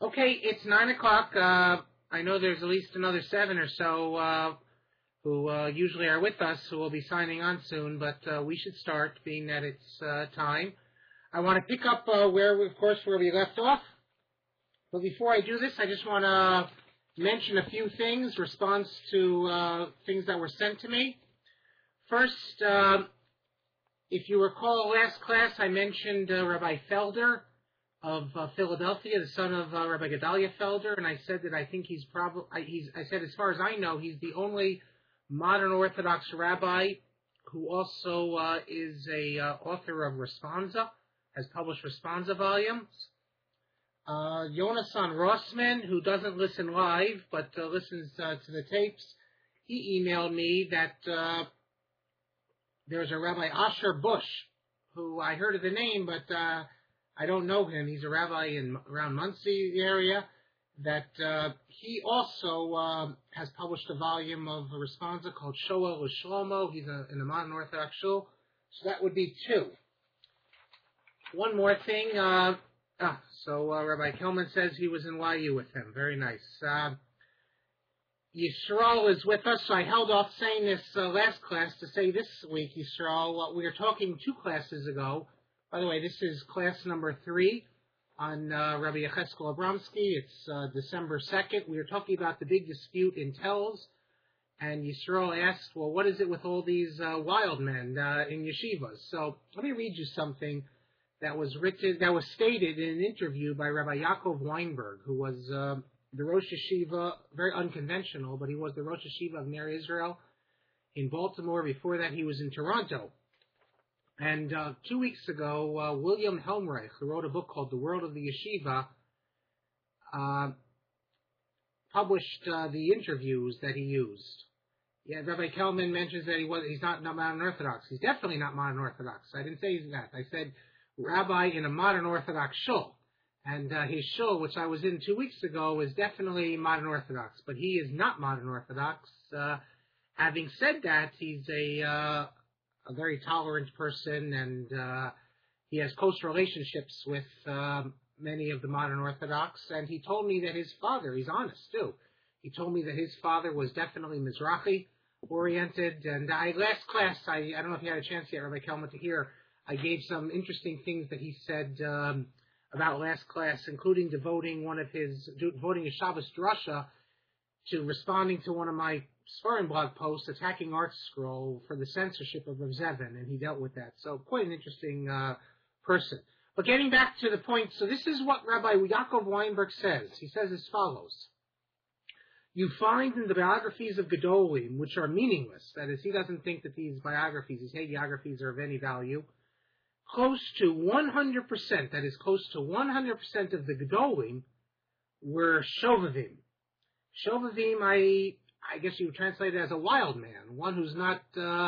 Okay, it's 9 o'clock. I know there's at least another 7 or so who usually are with us who will be signing on soon, but we should start, being that it's time. I want to pick up where we left off. But before I do this, I just want to mention a few things, response to things that were sent to me. First, if you recall last class, I mentioned Rabbi Felder of Philadelphia, the son of Rabbi Gedalia Felder, and I said that I think I said as far as I know, he's the only modern Orthodox rabbi who also is a author of Responsa, has published Responsa volumes. Yonasan Rossman, who doesn't listen live, but listens to the tapes, he emailed me that there's a Rabbi Asher Bush, who I heard of the name, but I don't know him. He's a rabbi around Monsey area. That he also has published a volume of a responsa called Shoel Shlomo. He's in the modern Orthodox shul. So that would be 2. One more thing. Rabbi Kelman says he was in YU with him. Very nice. Yisrael is with us, so I held off saying this last class to say this week, Yisrael. We were talking 2 classes ago. By the way, this is class number 3 on Rabbi Yecheskel Abramsky. It's December 2nd. We were talking about the big dispute in Telz, and Yisrael asked, well, what is it with all these wild men in yeshivas? So let me read you something that was stated in an interview by Rabbi Yaakov Weinberg, who was the Rosh Yeshiva, very unconventional, but he was the Rosh Yeshiva of Ner Israel in Baltimore. Before that, he was in Toronto. And 2 weeks ago, William Helmreich, who wrote a book called The World of the Yeshiva, published the interviews that he used. Yeah, Rabbi Kelman mentions that he's not modern Orthodox. He's definitely not modern Orthodox. I didn't say that. I said rabbi in a modern Orthodox shul. And his shul, which I was in 2 weeks ago, is definitely modern Orthodox. But he is not modern Orthodox. Having said that, he's a very tolerant person, and he has close relationships with many of the modern Orthodox. And he told me that his father, he's honest too, he told me that his father was definitely Mizrahi oriented. And last class, I don't know if you had a chance yet, Rabbi Kelman, to hear, I gave some interesting things that he said about last class, including devoting a Shabbos drasha to responding to one of my Sfarim blog posts attacking Art Scroll for the censorship of Rav Zevin, and he dealt with that. So quite an interesting person. But getting back to the point, so this is what Rabbi Yaakov Weinberg says. He says as follows. You find in the biographies of Gedolim, which are meaningless, that is, he doesn't think that these biographies, these hagiographies, are of any value, close to 100%, that is, close to 100% of the Gedolim were Shovavim. Shovavim, I guess you would translate it as a wild man, one who's not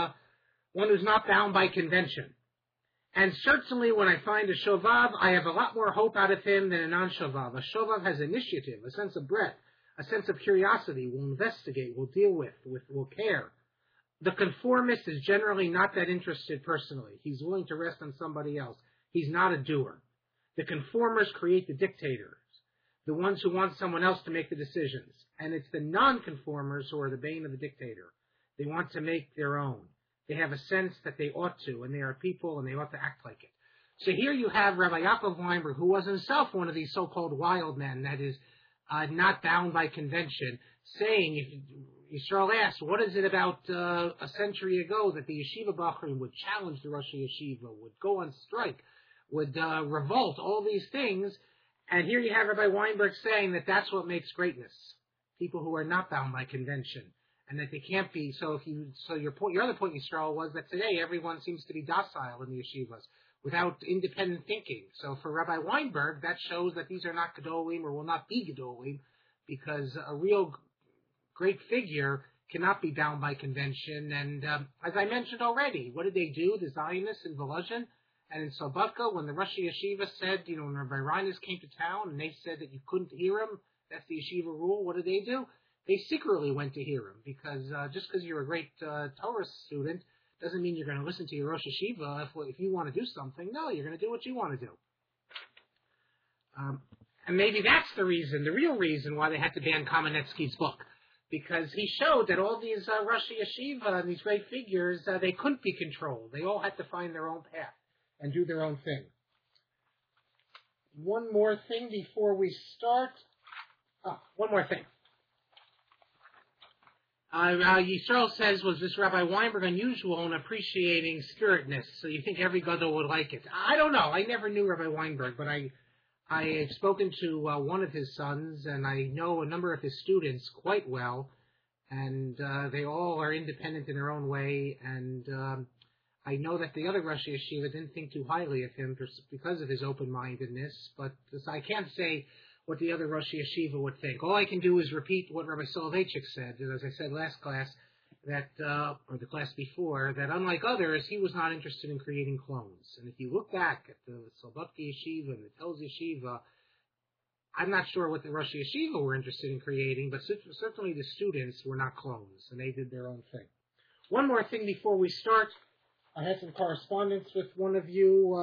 bound by convention. And certainly when I find a Shovav, I have a lot more hope out of him than a non-Shovav. A Shovav has initiative, a sense of breadth, a sense of curiosity, will investigate, will deal with, will care. The conformist is generally not that interested personally. He's willing to rest on somebody else. He's not a doer. The conformers create the dictators, the ones who want someone else to make the decisions. And it's the non-conformers who are the bane of the dictator. They want to make their own. They have a sense that they ought to, and they are people, and they ought to act like it. So here you have Rabbi Yaakov Weinberg, who was himself one of these so-called wild men, that is, not bound by convention, saying, if Yisrael asked, what is it about a century ago that the yeshiva bachrim would challenge the Rosh Yeshiva, would go on strike, would revolt, all these things. And here you have Rabbi Weinberg saying that that's what makes greatness. People who are not bound by convention. And that they can't be, your other point, Yisrael, was that today everyone seems to be docile in the yeshivas, without independent thinking. So for Rabbi Weinberg, that shows that these are not Gedolim, or will not be Gedolim, because a real great figure cannot be bound by convention. And as I mentioned already, what did they do, the Zionists in Volozhin and in Slobodka, when the Rosh Yeshiva said, when Rabbi Reines came to town and they said that you couldn't hear him, that's the yeshiva rule, what did they do? They secretly went to hear him, because just because you're a great Torah student doesn't mean you're going to listen to your Rosh Yeshiva if you want to do something. No, you're going to do what you want to do. And maybe that's the real reason why they had to ban Kamenetsky's book. Because he showed that all these Rosh Yeshiva and these great figures, they couldn't be controlled. They all had to find their own path and do their own thing. One more thing before we start. One more thing. Yisrael says, was this Rabbi Weinberg unusual in appreciating spiritness? So you think every gadol would like it? I don't know. I never knew Rabbi Weinberg, but I have spoken to one of his sons, and I know a number of his students quite well, and they all are independent in their own way, and I know that the other Rosh Yeshiva didn't think too highly of him because of his open-mindedness, but I can't say what the other Rosh Yeshiva would think. All I can do is repeat what Rabbi Soloveitchik said, and as I said last class, that or the class before, that unlike others, he was not interested in creating clones. And if you look back at the Slobodka Yeshiva and the Telz Yeshiva, I'm not sure what the Rosh Yeshiva were interested in creating, but certainly the students were not clones, and they did their own thing. One more thing before we start. I had some correspondence with one of you.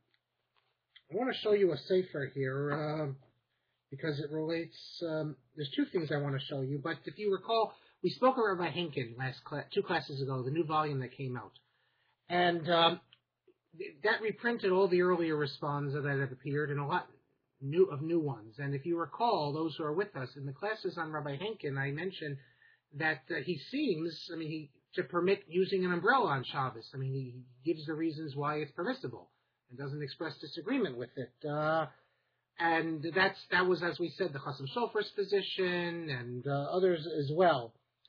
I want to show you a sefer here, because it relates, there's two things I want to show you, but if you recall, we spoke about Rabbi Henkin two classes ago, the new volume that came out. And that reprinted all the earlier responds that had appeared and a lot of new ones. And if you recall, those who are with us, in the classes on Rabbi Henkin, I mentioned that he seems, to permit using an umbrella on Shabbos. He gives the reasons why it's permissible and doesn't express disagreement with it. And that was, as we said, the Chasam Sofer's position and others as well.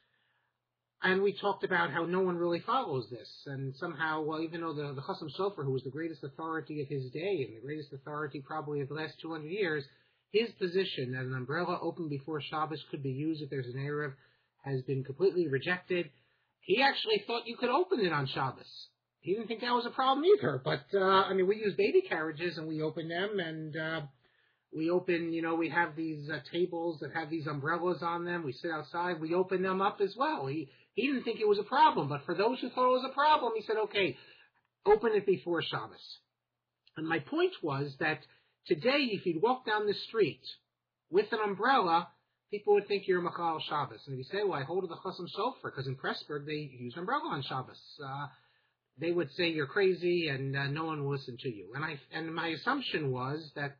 And we talked about how no one really follows this. And somehow, even though the Chasam Sofer, who was the greatest authority of his day and the greatest authority probably of the last 200 years, his position that an umbrella open before Shabbos could be used if there's an Erev has been completely rejected. He actually thought you could open it on Shabbos. He didn't think that was a problem either. But, we use baby carriages and we open them, and we open, we have these tables that have these umbrellas on them. We sit outside. We open them up as well. He didn't think it was a problem, but for those who thought it was a problem, he said, okay, open it before Shabbos. And my point was that today, if you'd walk down the street with an umbrella, people would think you're a Machal Shabbos. And if you say, well, I hold to the Chasam Sofer, because in Pressburg they use an umbrella on Shabbos, they would say you're crazy and no one will listen to you. And my assumption was that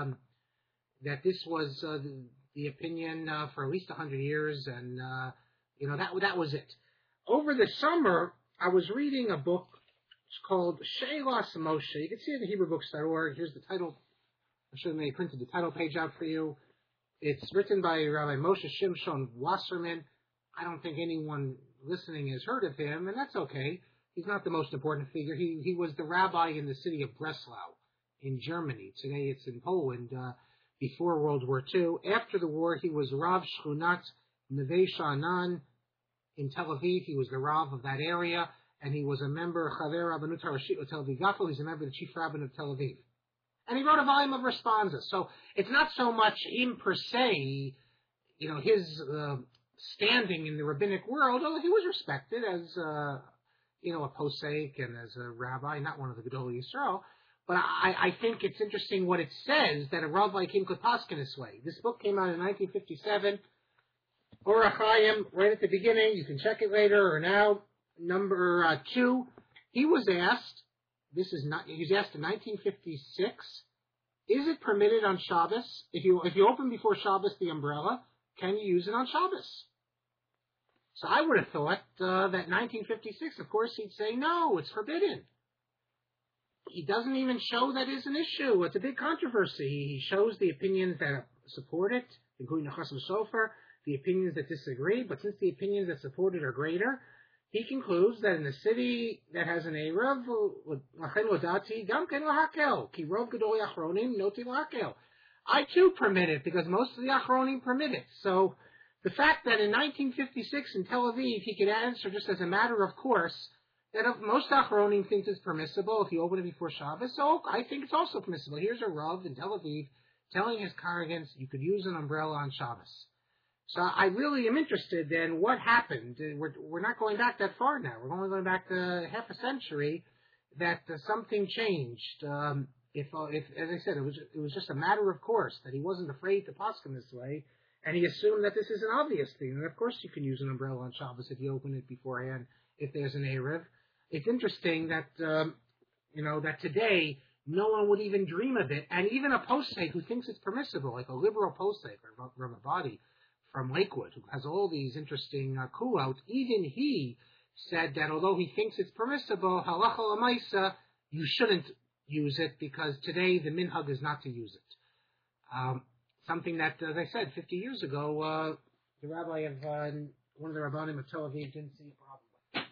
this was the opinion for at least 100 years, and that was it. Over the summer, I was reading a book. It's called She'elas Moshe. You can see it at HebrewBooks.org. Here's the title. I should have printed the title page out for you. It's written by Rabbi Moshe Shimshon Wasserman. I don't think anyone listening has heard of him, and that's okay. He's not the most important figure. He was the rabbi in the city of Breslau in Germany. Today it's in Poland. Before World War II. After the war, he was Rav Shchunat Neve Sha'anan in Tel Aviv. He was the Rav of that area, and he was a member of Chaver Rabbanut HaRashit Tel Aviv Yafo. He's a member of the Chief Rabbin of Tel Aviv. And he wrote a volume of responses. So it's not so much him per se, his standing in the rabbinic world, although he was respected as, a posek and as a rabbi, not one of the Gedolei Yisrael. But I think it's interesting what it says, that a Rav like him could paskin this way. This book came out in 1957. Orach Chaim, right at the beginning, you can check it later or now, number 2. He was asked, he was asked in 1956, is it permitted on Shabbos, if you open before Shabbos the umbrella, can you use it on Shabbos? So I would have thought that 1956, of course, he'd say, no, it's forbidden. He doesn't even show that is an issue. It's a big controversy. He shows the opinions that support it, including the Chasam Sofer, the opinions that disagree, but since the opinions that support it are greater, he concludes that in a city that has an Erev, I too permit it, because most of the Achronim permit it. So the fact that in 1956 in Tel Aviv he could answer just as a matter of course, that most Achronim think it's permissible if you open it before Shabbos, so I think it's also permissible. Here's a Rav in Tel Aviv telling his congregants you could use an umbrella on Shabbos. So I really am interested in what happened. We're not going back that far now. We're only going back to half a century that something changed. if, as I said, it was just a matter of course that he wasn't afraid to poskim this way, and he assumed that this is an obvious thing. And of course, you can use an umbrella on Shabbos if you open it beforehand, if there's an erev. It's interesting that that today no one would even dream of it, and even a posek who thinks it's permissible, like a liberal posek or Rabbi Badi from Lakewood, who has all these interesting kuot, even he said that although he thinks it's permissible, halacha l'maisa, you shouldn't use it because today the minhag is not to use it. Something that, as I said, 50 years ago, the rabbi of one of the rabbanim of Tel Aviv didn't see a problem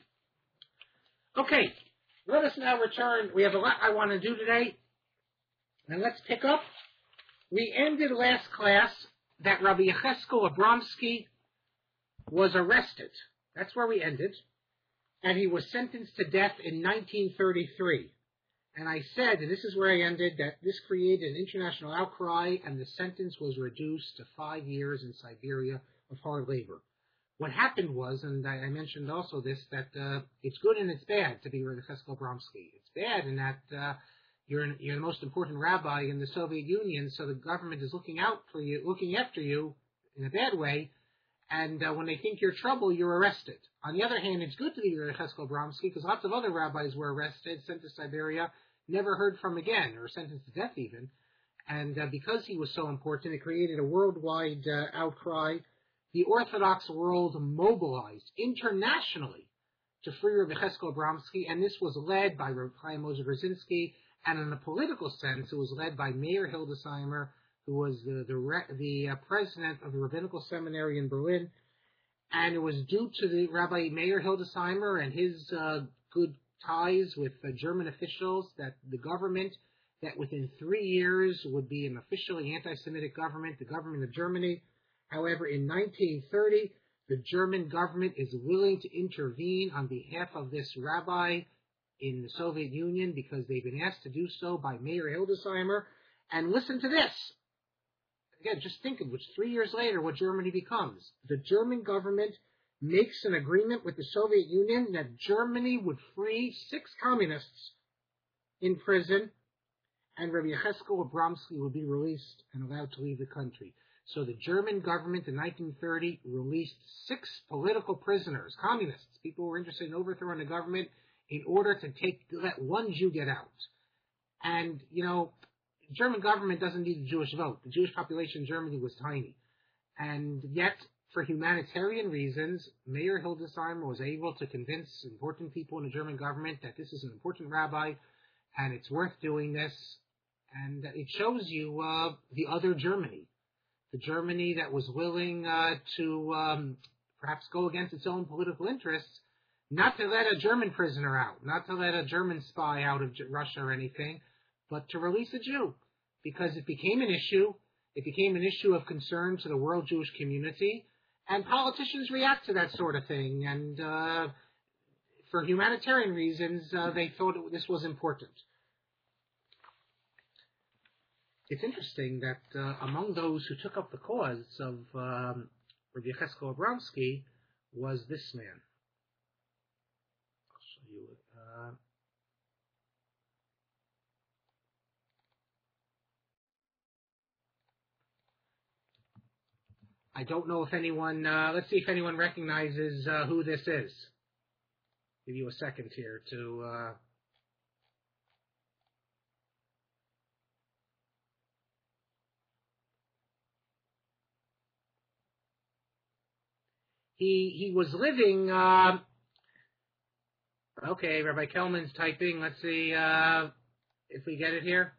with. Okay, let us now return. We have a lot I want to do today, and let's pick up. We ended last class that Rabbi Yecheskel Abramsky was arrested. That's where we ended. And he was sentenced to death in 1933. And I said, and this is where I ended, that this created an international outcry, and the sentence was reduced to 5 years in Siberia of hard labor. What happened was, and I mentioned also this, that it's good and it's bad to be Rabbi Yecheskel Abramsky. It's bad in that you're the most important rabbi in the Soviet Union, so the government is looking out for you, looking after you in a bad way, and when they think you're trouble, you're arrested. On the other hand, it's good to be Rabbi Yecheskel Abramsky because lots of other rabbis were arrested, sent to Siberia, never heard from again, or sentenced to death even. And because he was so important, it created a worldwide outcry. The Orthodox world mobilized internationally to free Rabbi Yecheskel Abramsky, and this was led by Rabbi Chaim Moshe Brzezinski, and in a political sense, it was led by Meir Hildesheimer, who was the president of the Rabbinical Seminary in Berlin, and it was due to the Rabbi Meir Hildesheimer and his good ties with German officials that the government, that within 3 years would be an officially anti-Semitic government, the government of Germany. However, in 1930, the German government is willing to intervene on behalf of this rabbi in the Soviet Union because they've been asked to do so by Meir Hildesheimer. And listen to this. Again, just think of which 3 years later what Germany becomes. The German government makes an agreement with the Soviet Union that Germany would free 6 communists in prison, and Rabbi Yecheskel Abramsky would be released and allowed to leave the country. So the German government in 1930 released 6 political prisoners, communists, people who were interested in overthrowing the government, in order to let one Jew get out. And, the German government doesn't need the Jewish vote. The Jewish population in Germany was tiny. And yet, for humanitarian reasons, Meir Hildesheimer was able to convince important people in the German government that this is an important rabbi and it's worth doing this. And it shows you the other Germany, the Germany that was willing to perhaps go against its own political interests, not to let a German prisoner out, not to let a German spy out of Russia or anything, but to release a Jew, because it became an issue. It became an issue of concern to the world Jewish community, and politicians react to that sort of thing. And for humanitarian reasons, they thought this was important. It's interesting that among those who took up the cause of Rabbi Yecheskel Abramsky was this man. I'll show you it. I don't know if anyone, let's see if anyone recognizes who this is. Give you a second here to... He was living... okay, Rabbi Kelman's typing. Let's see if we get it here.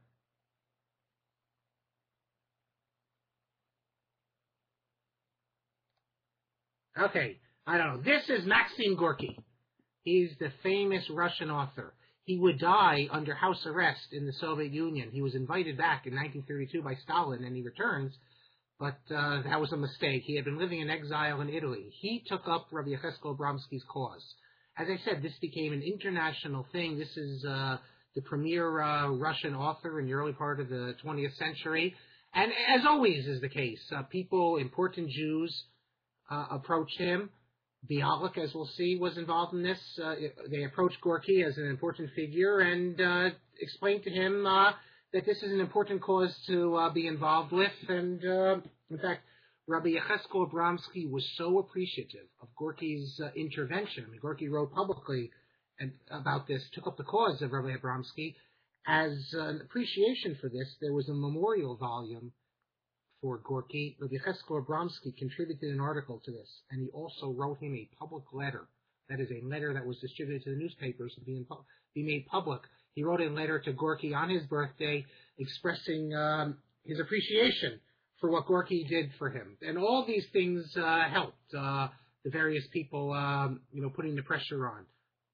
Okay, I don't know. This is Maxim Gorky. He's the famous Russian author. He would die under house arrest in the Soviet Union. He was invited back in 1932 by Stalin, and he returns, but that was a mistake. He had been living in exile in Italy. He took up Rabbi Yecheskel Abramsky's cause. As I said, this became an international thing. This is the premier Russian author in the early part of the 20th century. And as always is the case, important Jews, approached him. Bialik, as we'll see, was involved in this. They approached Gorky as an important figure and explained to him that this is an important cause to be involved with. And in fact, Rabbi Yecheskel Abramsky was so appreciative of Gorky's intervention. I mean, Gorky wrote publicly about this, took up the cause of Rabbi Abramsky. As an appreciation for this, there was a memorial volume for Gorky. Rabbi Yecheskel Abramsky contributed an article to this, and he also wrote him a public letter. That is, a letter that was distributed to the newspapers to be made public. He wrote a letter to Gorky on his birthday expressing his appreciation for what Gorky did for him. And all these things helped the various people, putting the pressure on.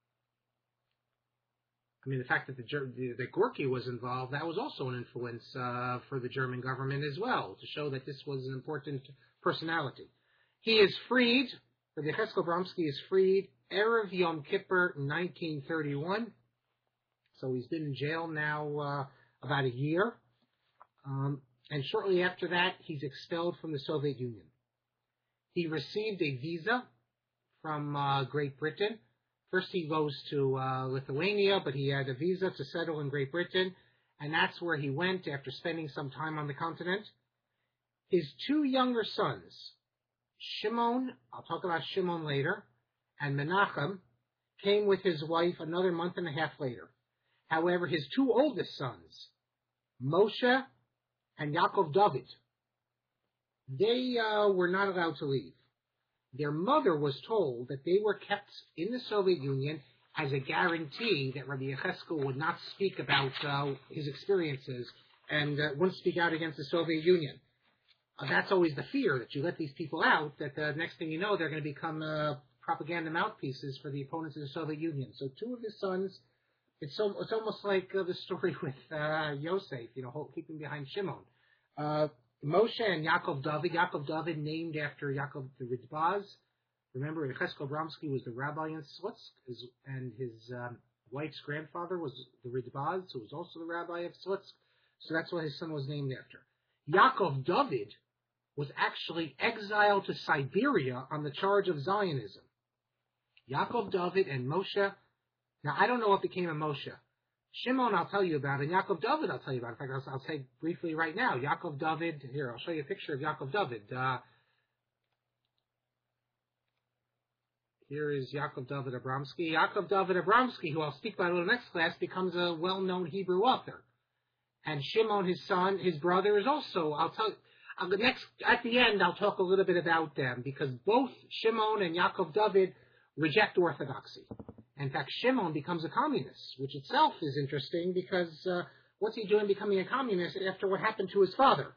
I mean, the fact that that Gorky was involved, that was also an influence for the German government as well, to show that this was an important personality. He is freed, Rabbi Yecheskel Abramsky is freed, Erev Yom Kippur, 1931. So he's been in jail now about a year. And shortly after that, he's expelled from the Soviet Union. He received a visa from Great Britain. First he goes to Lithuania, but he had a visa to settle in Great Britain, and that's where he went after spending some time on the continent. His two younger sons, Shimon, I'll talk about Shimon later, and Menachem, came with his wife another month and a half later. However, his two oldest sons, Moshe and Yaakov David, they were not allowed to leave. Their mother was told that they were kept in the Soviet Union as a guarantee that Rabbi Yecheskel would not speak about his experiences and wouldn't speak out against the Soviet Union. That's always the fear, that you let these people out, that the next thing you know, they're going to become propaganda mouthpieces for the opponents of the Soviet Union. So two of his sons, it's almost like the story with Yosef, keeping behind Shimon. Moshe and Yaakov David. Yaakov David named after Yaakov the Ridbaz. Remember, Yecheskel Abramsky was the rabbi in Slutsk, and his wife's grandfather was the Ridbaz, who was also the rabbi of Slutsk. So that's what his son was named after. Yaakov David was actually exiled to Siberia on the charge of Zionism. Yaakov David and Moshe. Now, I don't know what became of Moshe. Shimon, I'll tell you about, and Yaakov David, I'll tell you about. In fact, I'll say briefly right now. Yaakov David, here, I'll show you a picture of Yaakov David. Here is Yaakov David Abramsky. Yaakov David Abramsky, who I'll speak about in the next class, becomes a well-known Hebrew author. And Shimon, his son, his brother, is also, at the end, I'll talk a little bit about them, because both Shimon and Yaakov David reject orthodoxy. In fact, Shimon becomes a communist, which itself is interesting because what's he doing becoming a communist after what happened to his father?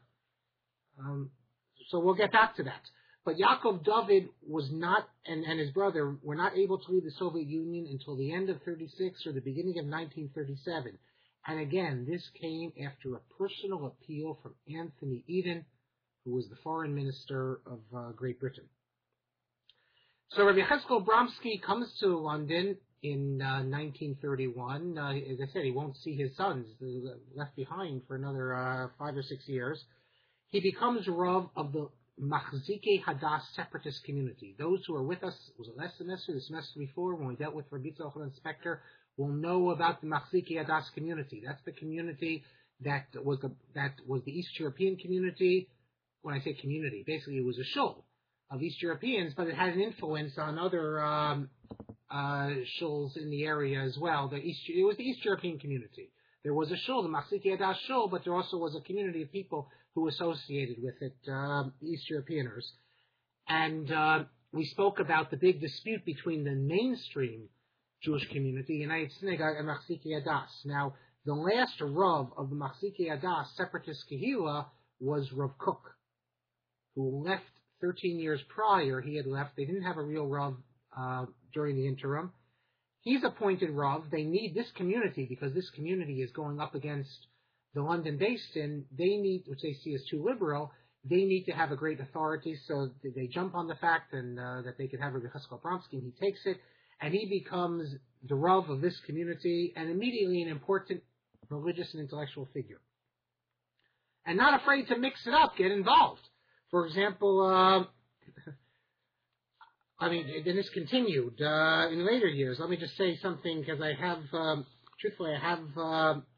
So we'll get back to that. But Yaakov David was not, and his brother were not able to leave the Soviet Union until the end of 1936 or the beginning of 1937. And again, this came after a personal appeal from Anthony Eden, who was the foreign minister of Great Britain. So Rabbi Yecheskel Abramsky comes to London in 1931. As I said, he won't see his sons left behind for another 5 or 6 years. He becomes Rav of the Machzikei Hadass separatist community. Those who are with us, was it last semester, the semester before, when we dealt with Rabbi Tzolchan Spector, will know about the Machzikei Hadass community. That's the community that was the East European community. When I say community, basically it was a shul of East Europeans, but it had an influence on other shuls in the area as well. It was the East European community. There was a shul, the Machzikei Hadass shul, but there also was a community of people who associated with it, East Europeaners. And we spoke about the big dispute between the mainstream Jewish community, United Synagogue, and Machzikei Hadass. Now, the last Rav of the Machzikei Hadass separatist Kehillah was Rav Kook, who left 13 years prior. He had left. They didn't have a real Rav during the interim. He's appointed Rav. They need this community because this community is going up against the London Basin. They need, which they see as too liberal, they need to have a great authority, so they jump on the fact and that they could have Rabbi Yecheskel Abramsky, and he takes it, and he becomes the Rav of this community, and immediately an important religious and intellectual figure. And not afraid to mix it up, get involved. For example, then this continued in later years. Let me just say something, because I have, truthfully,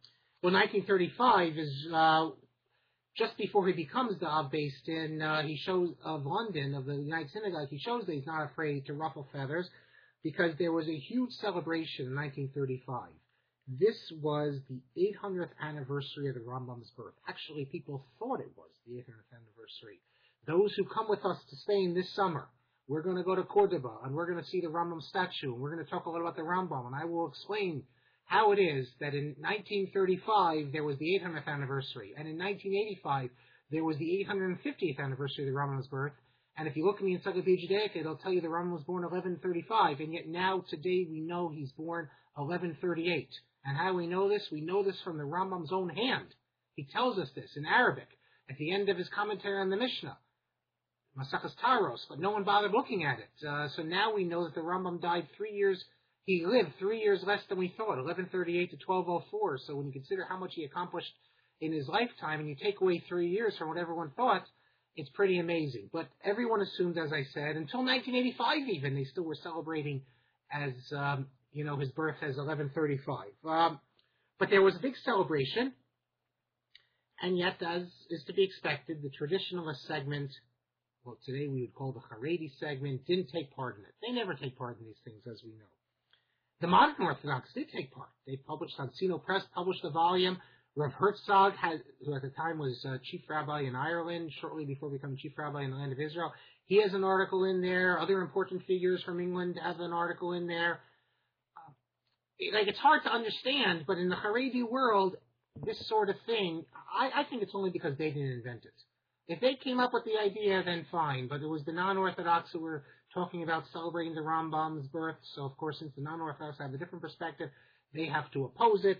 Well, 1935 is just before he becomes the Av Beis Din. He shows of London, of the United Synagogue. He shows that he's not afraid to ruffle feathers because there was a huge celebration in 1935. This was the 800th anniversary of the Rambam's birth. Actually, people thought it was the 800th anniversary. Those who come with us to Spain this summer, we're going to go to Cordoba, and we're going to see the Rambam statue, and we're going to talk a little about the Rambam, and I will explain how it is that in 1935 there was the 800th anniversary, and in 1985 there was the 850th anniversary of the Rambam's birth. And if you look in the Encyclopedia Judaica, it'll tell you the Rambam was born 1135, and yet now, today, we know he's born 1138. And how do we know this? We know this from the Rambam's own hand. He tells us this in Arabic at the end of his commentary on the Mishnah, Masachas Taros, but no one bothered looking at it. So now we know that the Rambam died 3 years, he lived 3 years less than we thought, 1138 to 1204. So when you consider how much he accomplished in his lifetime, and you take away 3 years from what everyone thought, it's pretty amazing. But everyone assumed, as I said, until 1985 even, they still were celebrating as, his birth as 1135. But there was a big celebration, and yet, as is to be expected, the traditionalist segment, well, today we would call the Haredi segment, didn't take part in it. They never take part in these things, as we know. The modern Orthodox did take part. They published, Sonsino Press published a volume. Rav Herzog, who at the time was chief rabbi in Ireland, shortly before becoming chief rabbi in the land of Israel, he has an article in there. Other important figures from England have an article in there. It's hard to understand, but in the Haredi world, this sort of thing, I think it's only because they didn't invent it. If they came up with the idea, then fine, but it was the non-Orthodox who were talking about celebrating the Rambam's birth, so of course, since the non-Orthodox have a different perspective, they have to oppose it.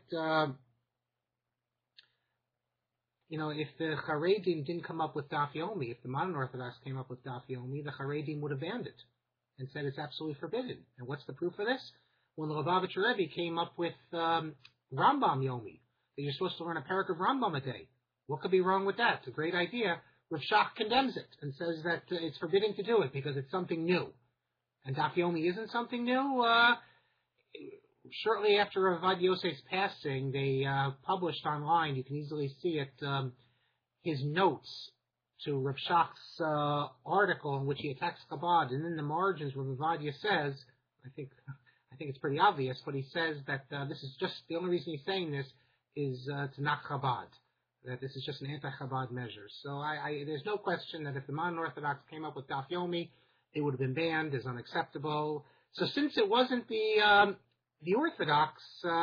If the Haredim didn't come up with Daf Yomi, if the modern Orthodox came up with Daf Yomi, the Haredim would have banned it and said it's absolutely forbidden. And what's the proof of this? When the Lubavitcher Rebbe came up with Rambam Yomi, that you're supposed to learn a parak of Rambam a day. What could be wrong with that? It's a great idea. Rav Shach condemns it and says that it's forbidden to do it because it's something new. And Daf Yomi isn't something new. Shortly after Rav Yosef's passing, they published online, you can easily see it, his notes to Rav Shach's article in which he attacks Chabad. And in the margins, Rav Avadia says, I think it's pretty obvious, but he says that this is just, the only reason he's saying this is to knock Chabad, that this is just an anti-Chabad measure. So there's no question that if the modern Orthodox came up with Daf Yomi, it would have been banned as unacceptable. So since it wasn't the Orthodox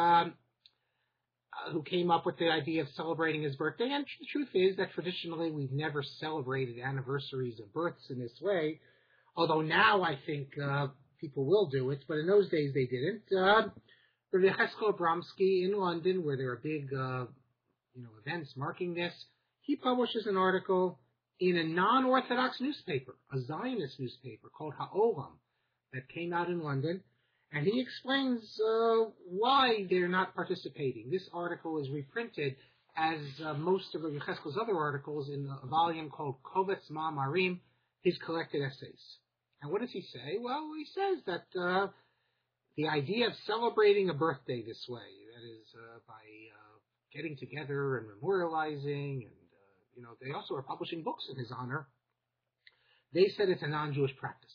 who came up with the idea of celebrating his birthday, and the truth is that traditionally we've never celebrated anniversaries of births in this way, although now I think people will do it, but in those days they didn't. Rabbi Yecheskel Abramsky in London, where there are big events marking this, he publishes an article in a non-Orthodox newspaper, a Zionist newspaper called Ha'olam, that came out in London, and he explains why they're not participating. This article is reprinted as most of Rabbi Yecheskel's other articles in a volume called Kovetz Ma'amarim, his collected essays. And what does he say? Well, he says that the idea of celebrating a birthday this way, that is by getting together and memorializing, and they also are publishing books in his honor. They said it's a non-Jewish practice.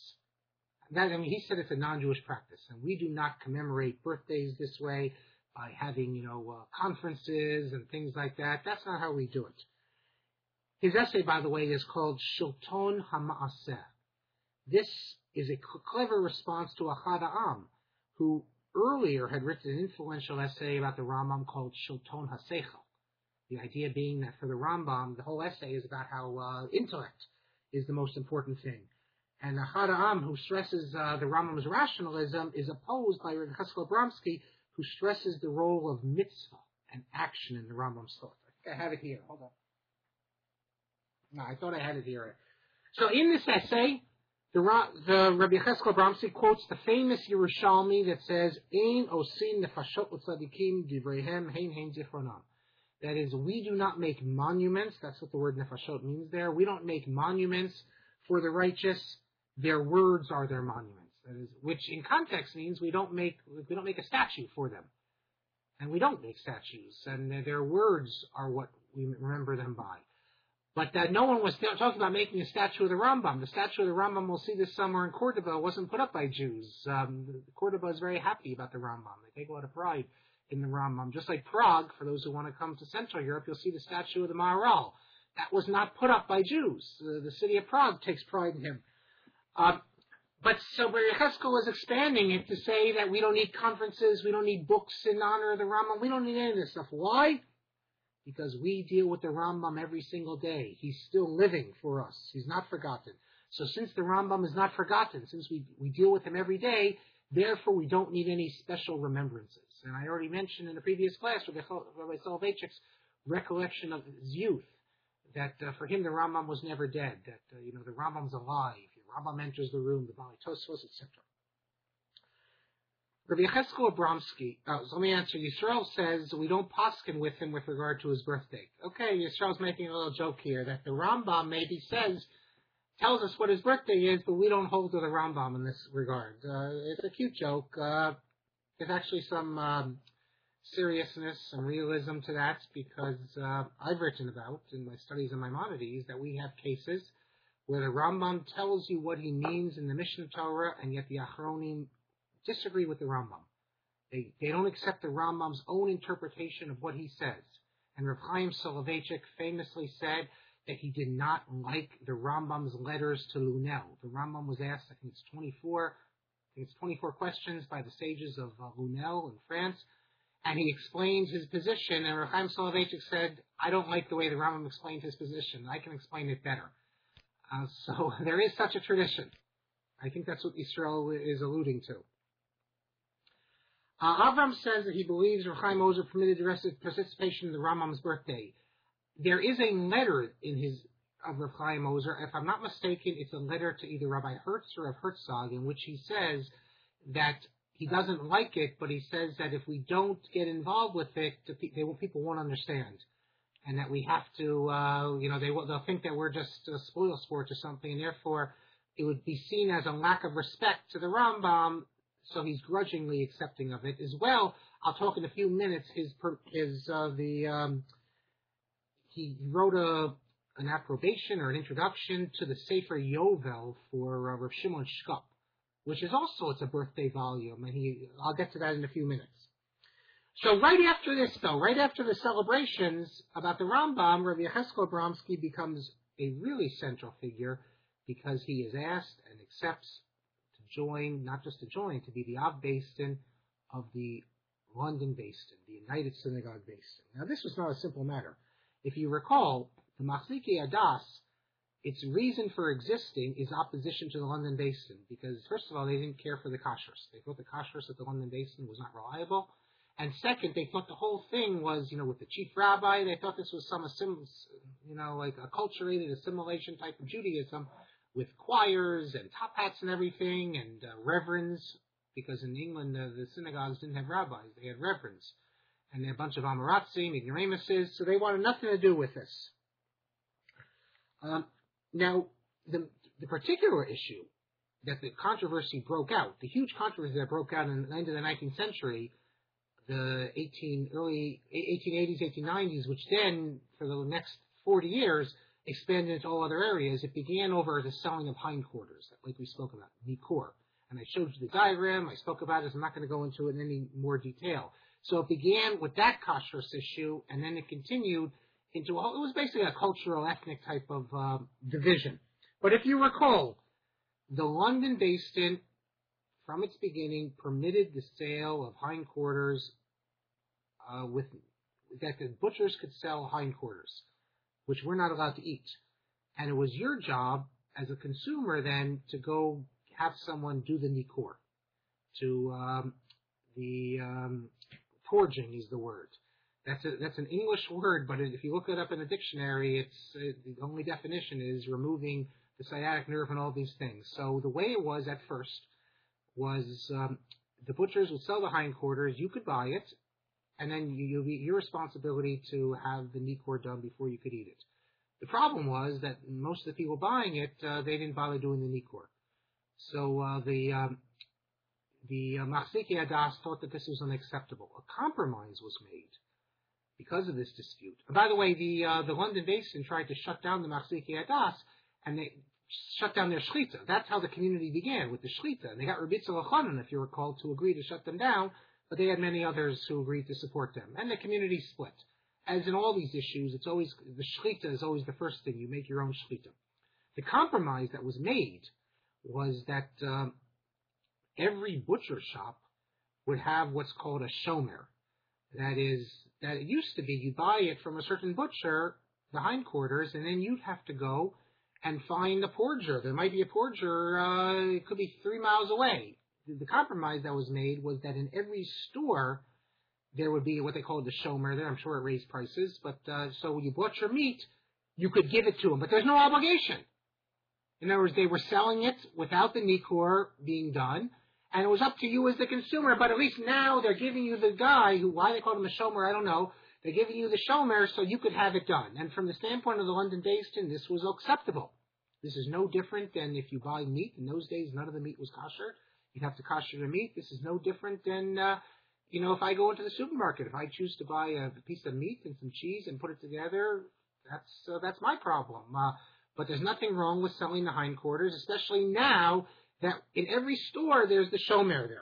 He said it's a non-Jewish practice, and we do not commemorate birthdays this way by having, conferences and things like that. That's not how we do it. His essay, by the way, is called Shilton HaMa'aseh. This is a clever response to Achad Ha'am, who earlier had written an influential essay about the Rambam called Shilton HaSeichel. The idea being that for the Rambam, the whole essay is about how intellect is the most important thing. And Achad Ha'am, who stresses the Rambam's rationalism, is opposed by Rabbi Yecheskel Abramsky, who stresses the role of mitzvah and action in the Rambam's thought. I think I have it here. Hold on. No, I thought I had it here. So in this essay, the Rabbi Yecheskel Abramsky quotes the famous Yerushalmi that says, "Ein osin nefashot l'tzadikim divreihem hein hein zichronam." That is, we do not make monuments. That's what the word nefashot means there. We don't make monuments for the righteous. Their words are their monuments. That is, which in context means we don't make a statue for them. And we don't make statues, and their words are what we remember them by. But no one was talking about making a statue of the Rambam. The statue of the Rambam, we'll see this summer in Cordoba, wasn't put up by Jews. Cordoba is very happy about the Rambam. They take a lot of pride in the Rambam. Just like Prague, for those who want to come to Central Europe, you'll see the statue of the Maharal. That was not put up by Jews. The city of Prague takes pride in him. But so Yechezkel was expanding it to say that we don't need conferences, we don't need books in honor of the Rambam, we don't need any of this stuff. Why? Because we deal with the Rambam every single day. He's still living for us. He's not forgotten. So since the Rambam is not forgotten, since we deal with him every day, therefore we don't need any special remembrances. And I already mentioned in the previous class, Rabbi Soloveitchik's recollection of his youth, that for him the Rambam was never dead, that the Rambam's alive. The Rambam enters the room, the Bali Tosfos, etc. Rabbi Yechezkel Abramsky, so let me answer. Yisrael says we don't paskin with him with regard to his birthday. Okay, Yisrael's making a little joke here that the Rambam maybe tells us what his birthday is, but we don't hold to the Rambam in this regard. It's a cute joke. There's actually some seriousness and realism to that, because I've written about in my studies of Maimonides that we have cases where the Rambam tells you what he means in the Mishnah Torah, and yet the Achronim disagree with the Rambam. They don't accept the Rambam's own interpretation of what he says. And Rav Chaim Soloveitchik famously said that he did not like the Rambam's letters to Lunel. The Rambam was asked, I think it's 24 questions by the sages of Lunel in France, and he explained his position, and Rav Chaim Soloveitchik said, I don't like the way the Rambam explained his position. I can explain it better. So there is such a tradition. I think that's what Yisrael is alluding to. Avram says that he believes Rav Chaim Ozer permitted the rest of participation in the Rambam's birthday. There is a letter of Rav Chaim Ozer. If I'm not mistaken, it's a letter to either Rabbi Hertz or Rav Herzog, in which he says that he doesn't like it, but he says that if we don't get involved with it, people won't understand. And that we have to, they'll think that we're just a spoil sport or something, and therefore it would be seen as a lack of respect to the Rambam. So he's grudgingly accepting of it as well. I'll talk in a few minutes. He wrote an approbation or an introduction to the Sefer Yovel for Rav Shimon Shkop, which is also, it's a birthday volume, and I'll get to that in a few minutes. So right after this, though, right after the celebrations about the Rambam, Rabbi Yechezkel Abramsky becomes a really central figure, because he is asked and accepts to join, not just to join, to be the Av Beis Din of the London Beis Din, the United Synagogue Beis Din. Now, this was not a simple matter. If you recall, the Machlekei Adas, its reason for existing is opposition to the London Beis Din, because first of all, they didn't care for the kashrus. They thought the kashrus at the London Beis Din was not reliable. And second, they thought the whole thing was, with the chief rabbi, they thought this was some, like acculturated assimilation type of Judaism with choirs and top hats and everything, and reverends, because in England the synagogues didn't have rabbis, they had reverends. And they had a bunch of Amoratzim, ignoramuses, so they wanted nothing to do with this. Now, the particular issue that the controversy broke out, the huge controversy that broke out in the end of the 19th century, the early 1880s, 1890s, which then, for the next 40 years, expanded into all other areas. It began over the selling of hindquarters, like we spoke about, Nikor. And I showed you the diagram, I spoke about it, I'm not going to go into it in any more detail. So it began with that kashrus issue, and then it continued into, it was basically a cultural, ethnic type of division. But if you recall, the London Beis Din, from its beginning, permitted the sale of hindquarters that the butchers could sell hindquarters, which we're not allowed to eat. And it was your job as a consumer then to go have someone do the nikor. Torging is the word. That's an English word, but if you look it up in the dictionary, the only definition is removing the sciatic nerve and all these things. So the way it was at first was the butchers would sell the hindquarters, you could buy it, and then your responsibility to have the nikor done before you could eat it. The problem was that most of the people buying it, they didn't bother doing the nikor. So the Machzikei Adas thought that this was unacceptable. A compromise was made because of this dispute. And by the way, the London Basin tried to shut down the Machzikei Adas, and they shut down their shchita. That's how the community began, with the shchita. And they got Rabbi Yitzchak Elchanan, if you recall, to agree to shut them down, but they had many others who agreed to support them. And the community split. As in all these issues, it's always, the shchita is always the first thing. You make your own shchita. The compromise that was made was that every butcher shop would have what's called a shomer. That it used to be you buy it from a certain butcher, the hindquarters, and then you'd have to go and find a porger. There might be a porger, it could be 3 miles away. The compromise that was made was that in every store there would be what they called the shomer there. I'm sure it raised prices, but so when you bought your meat, you could give it to them, but there's no obligation. In other words, they were selling it without the nikor being done, and it was up to you as the consumer, but at least now they're giving you the guy who, why they call him a shomer, I don't know. They're giving you the shomer so you could have it done. And from the standpoint of the London Basin, this was acceptable. This is no different than if you buy meat. In those days, none of the meat was kosher. You'd have to kosher the meat. This is no different than, if I go into the supermarket, if I choose to buy a piece of meat and some cheese and put it together, that's my problem. But there's nothing wrong with selling the hindquarters, especially now that in every store there's the shomer there.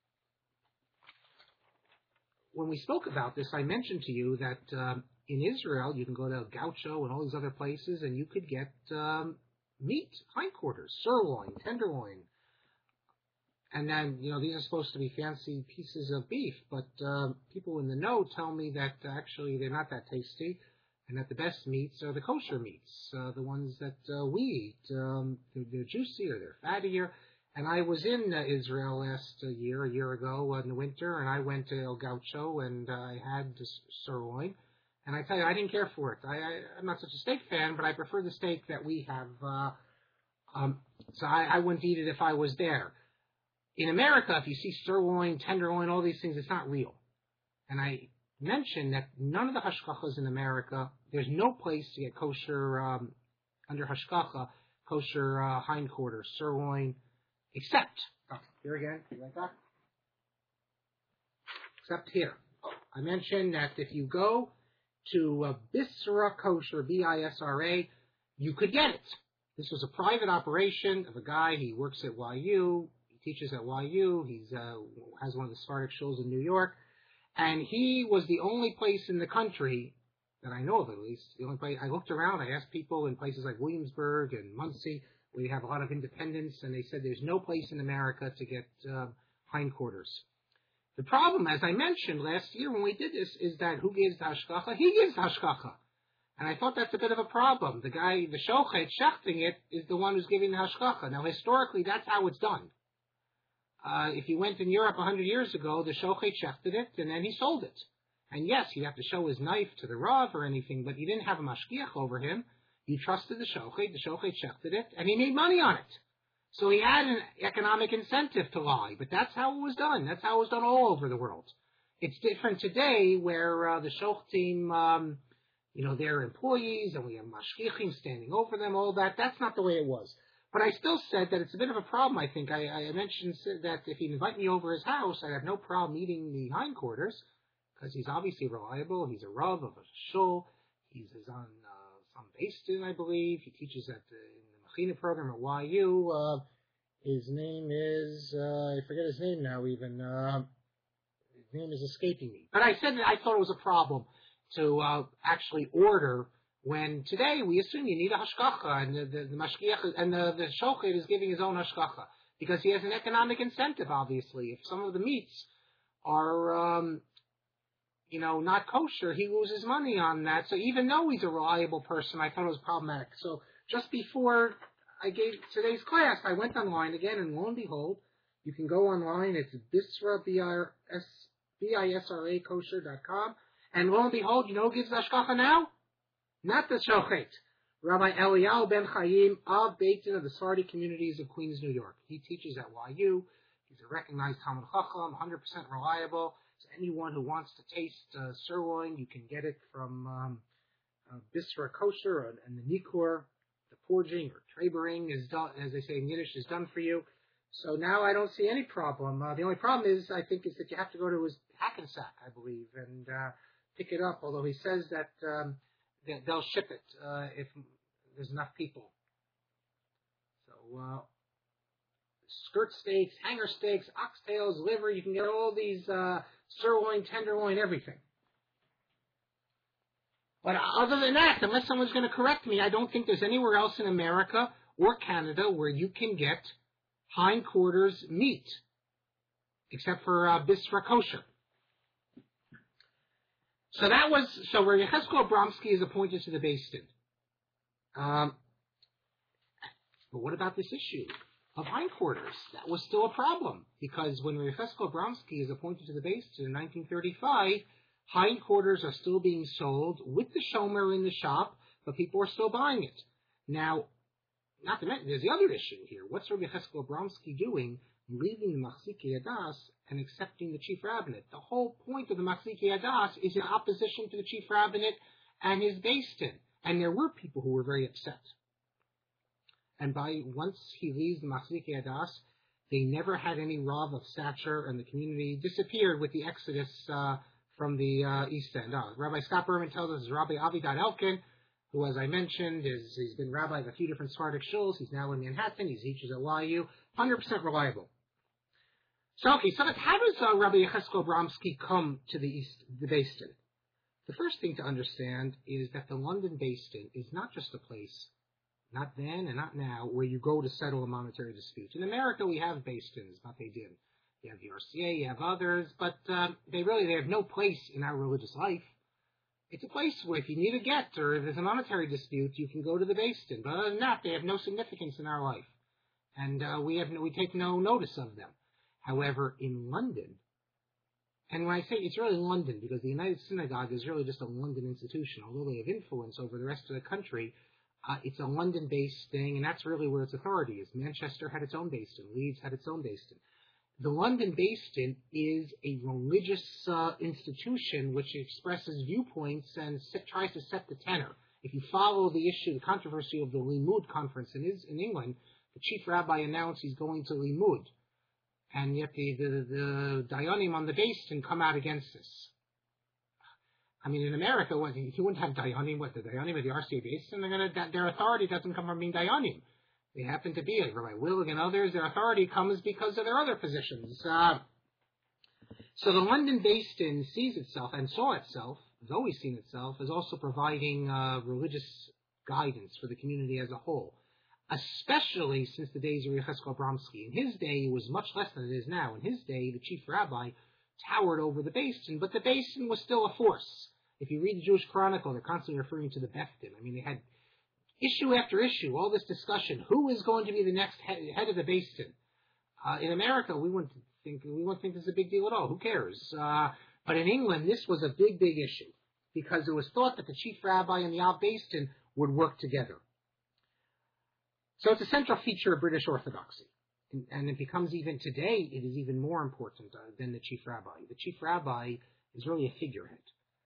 When we spoke about this, I mentioned to you that in Israel you can go to Gaucho and all these other places and you could get meat, hindquarters, sirloin, tenderloin. And then, these are supposed to be fancy pieces of beef, but people in the know tell me that actually they're not that tasty, and that the best meats are the kosher meats, the ones that we eat. They're juicier, they're fattier. And I was in Israel last year, a year ago in the winter, and I went to El Gaucho, and I had this sirloin. And I tell you, I didn't care for it. I'm not such a steak fan, but I prefer the steak that we have. So I wouldn't eat it if I was there. In America, if you see sirloin, tenderloin, all these things, it's not real. And I mentioned that none of the hashkachas in America, there's no place to get kosher, under hashkacha, kosher hindquarters, sirloin, except, here again, you like that? Except here. I mentioned that if you go to Bisra Kosher, B-I-S-R-A, you could get it. This was a private operation of a guy. He works at YU. He teaches at YU. He has one of the Sephardic shuls in New York. And he was the only place in the country, that I know of at least, the only place. I looked around. I asked people in places like Williamsburg and Muncie, where you have a lot of independence, and they said there's no place in America to get hindquarters. The problem, as I mentioned last year when we did this, is that who gives the hashkacha? He gives the hashkacha. And I thought that's a bit of a problem. The guy, the shochet, shechting it, is the one who's giving the hashkacha. Now, historically, that's how it's done. If you went in Europe 100 years ago, the shochet shechted it, and then he sold it. And yes, he'd have to show his knife to the Rav or anything, but you didn't have a mashgiach over him. You trusted the shochet shechted it, and he made money on it. So he had an economic incentive to lie, but that's how it was done. That's how it was done all over the world. It's different today where the shochtim, they're employees, and we have mashgichim standing over them, all that. That's not the way it was. But I still said that it's a bit of a problem, I think. I mentioned that if he'd invite me over his house, I'd have no problem eating the hindquarters, because he's obviously reliable. He's a Rav of a shul. He's on some Basin, I believe. He teaches in the Mechina program at YU. His name is, I forget his name now even. His name is escaping me. But I said that I thought it was a problem to actually order when today we assume you need a hashkacha, and the mashgiach and the shochet is giving his own hashkacha because he has an economic incentive. Obviously, if some of the meats are not kosher, he loses money on that. So even though he's a reliable person, I thought it was problematic. So just before I gave today's class, I went online again, and lo and behold, you can go online. It's Bisra, B-I-S-R-A, kosher.com. And lo and behold, who gives the hashkacha now? Not the shochet. Rabbi Eliyahu Ben Chaim of Beit Din of the Sephardi communities of Queens, New York. He teaches at YU. He's a recognized Talmud Chacham, 100% reliable. So anyone who wants to taste sirloin, you can get it from Bisra Kosher and the Nikor. The forging or trabering is done, as they say in Yiddish, is done for you. So now I don't see any problem. The only problem is, I think, is that you have to go to his Hackensack, I believe, and pick it up. Although he says that they'll ship it if there's enough people. So skirt steaks, hanger steaks, oxtails, liver. You can get all these sirloin, tenderloin, everything. But other than that, unless someone's going to correct me, I don't think there's anywhere else in America or Canada where you can get hindquarters meat, except for Bisra Kosher. So where Yechezkel Abramsky is appointed to the Beis Din. But what about this issue of hindquarters? That was still a problem, because when Yechezkel Abramsky is appointed to the Beis Din in 1935, hindquarters are still being sold with the shomer in the shop, but people are still buying it. Now, not to mention, there's the other issue here. What's Rabbi Yechezkel Abramsky doing, leaving the Machzikei Hadas and accepting the chief rabbinate? The whole point of the Machzikei Hadas is in opposition to the chief rabbinate and his Beis Din. And there were people who were very upset. And once he leaves the Machzikei Hadas, they never had any Rav of stature, and the community disappeared with the exodus from the East End. Rabbi Scott Berman tells us Rabbi Avidan Elkin, who, as I mentioned, he's been rabbi of a few different Sephardic shuls. He's now in Manhattan. He teaches at YU. 100% reliable. So how does Rabbi Yechezkel Abramsky come to the Beis Din? The first thing to understand is that the London Beis Din is not just a place, not then and not now, where you go to settle a monetary dispute. In America, we have Beis Dins, Batei Din. You have the RCA, you have others, but they have no place in our religious life. It's a place where if you need a get or if there's a monetary dispute, you can go to the Beis Din. But other than that, they have no significance in our life, and we take no notice of them. However, in London, and when I say it's really London, because the United Synagogue is really just a London institution, although they have influence over the rest of the country, it's a London-based thing, and that's really where its authority is. Manchester had its own Beis Din. Leeds had its own Beis Din. The London Beis Din is a religious institution which expresses viewpoints and tries to set the tenor. If you follow the controversy of the Limud conference in England, the chief rabbi announced he's going to Limud, and yet the Dayanim on the Beis Din come out against this. I mean, in America, you wouldn't have Dayanim, the Dayanim of the RCA Beis Din, their authority doesn't come from being Dayanim. They happen to be, like Rabbi Willig and others, their authority comes because of their other positions. So the London Beis Din sees itself, and saw itself, has always seen itself, as also providing religious guidance for the community as a whole, especially since the days of Yechezkel Abramsky. In his day, it was much less than it is now. In his day, the chief rabbi towered over the Beis Din, but the Beis Din was still a force. If you read the Jewish Chronicle, they're constantly referring to the Beth Din. I mean, they had issue after issue, all this discussion. Who is going to be the next head of the Beis Din? In America, we wouldn't think this is a big deal at all. Who cares? But in England, this was a big, big issue because it was thought that the chief rabbi and the Al Beis Din would work together. So it's a central feature of British Orthodoxy, and it becomes even today. It is even more important than the chief rabbi. The chief rabbi is really a figurehead.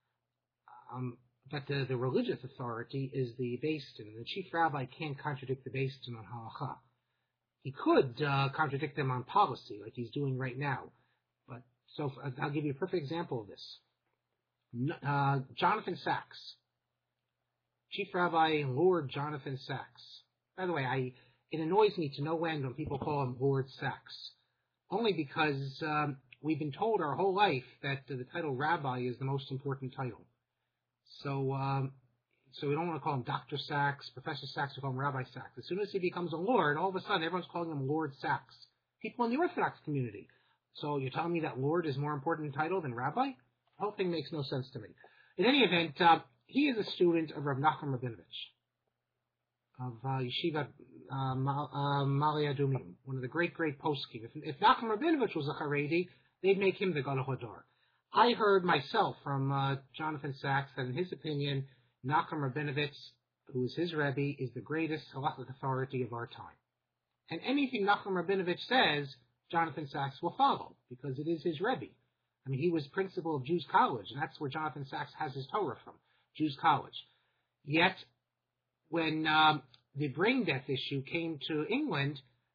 But the religious authority is the Beis Din, and the chief rabbi can't contradict the Beis Din on halacha. He could contradict them on policy, like he's doing right now. But I'll give you a perfect example of this. Jonathan Sacks, Chief Rabbi Lord Jonathan Sacks. By the way, it annoys me to no end when people call him Lord Sacks, only because we've been told our whole life that the title Rabbi is the most important title. So we don't want to call him Dr. Sacks, Professor Sacks, we call him Rabbi Sacks. As soon as he becomes a Lord, all of a sudden everyone's calling him Lord Sacks. People in the Orthodox community. So you're telling me that Lord is more important title than Rabbi? The whole thing makes no sense to me. In any event, he is a student of Rav Nachum Rabinovich of Yeshiva Ma'ale Adumim, one of the great poskim. If Nachum Rabinovich was a Haredi, they'd make him the Gadol Hador. I heard myself from Jonathan Sacks that in his opinion, Nachum Rabinovich, who is his Rebbe, is the greatest halachic authority of our time. And anything Nachum Rabinovich says, Jonathan Sacks will follow, because it is his Rebbe. I mean, he was principal of Jews College, and that's where Jonathan Sacks has his Torah from, Jews College. Yet, when the brain death issue came to England,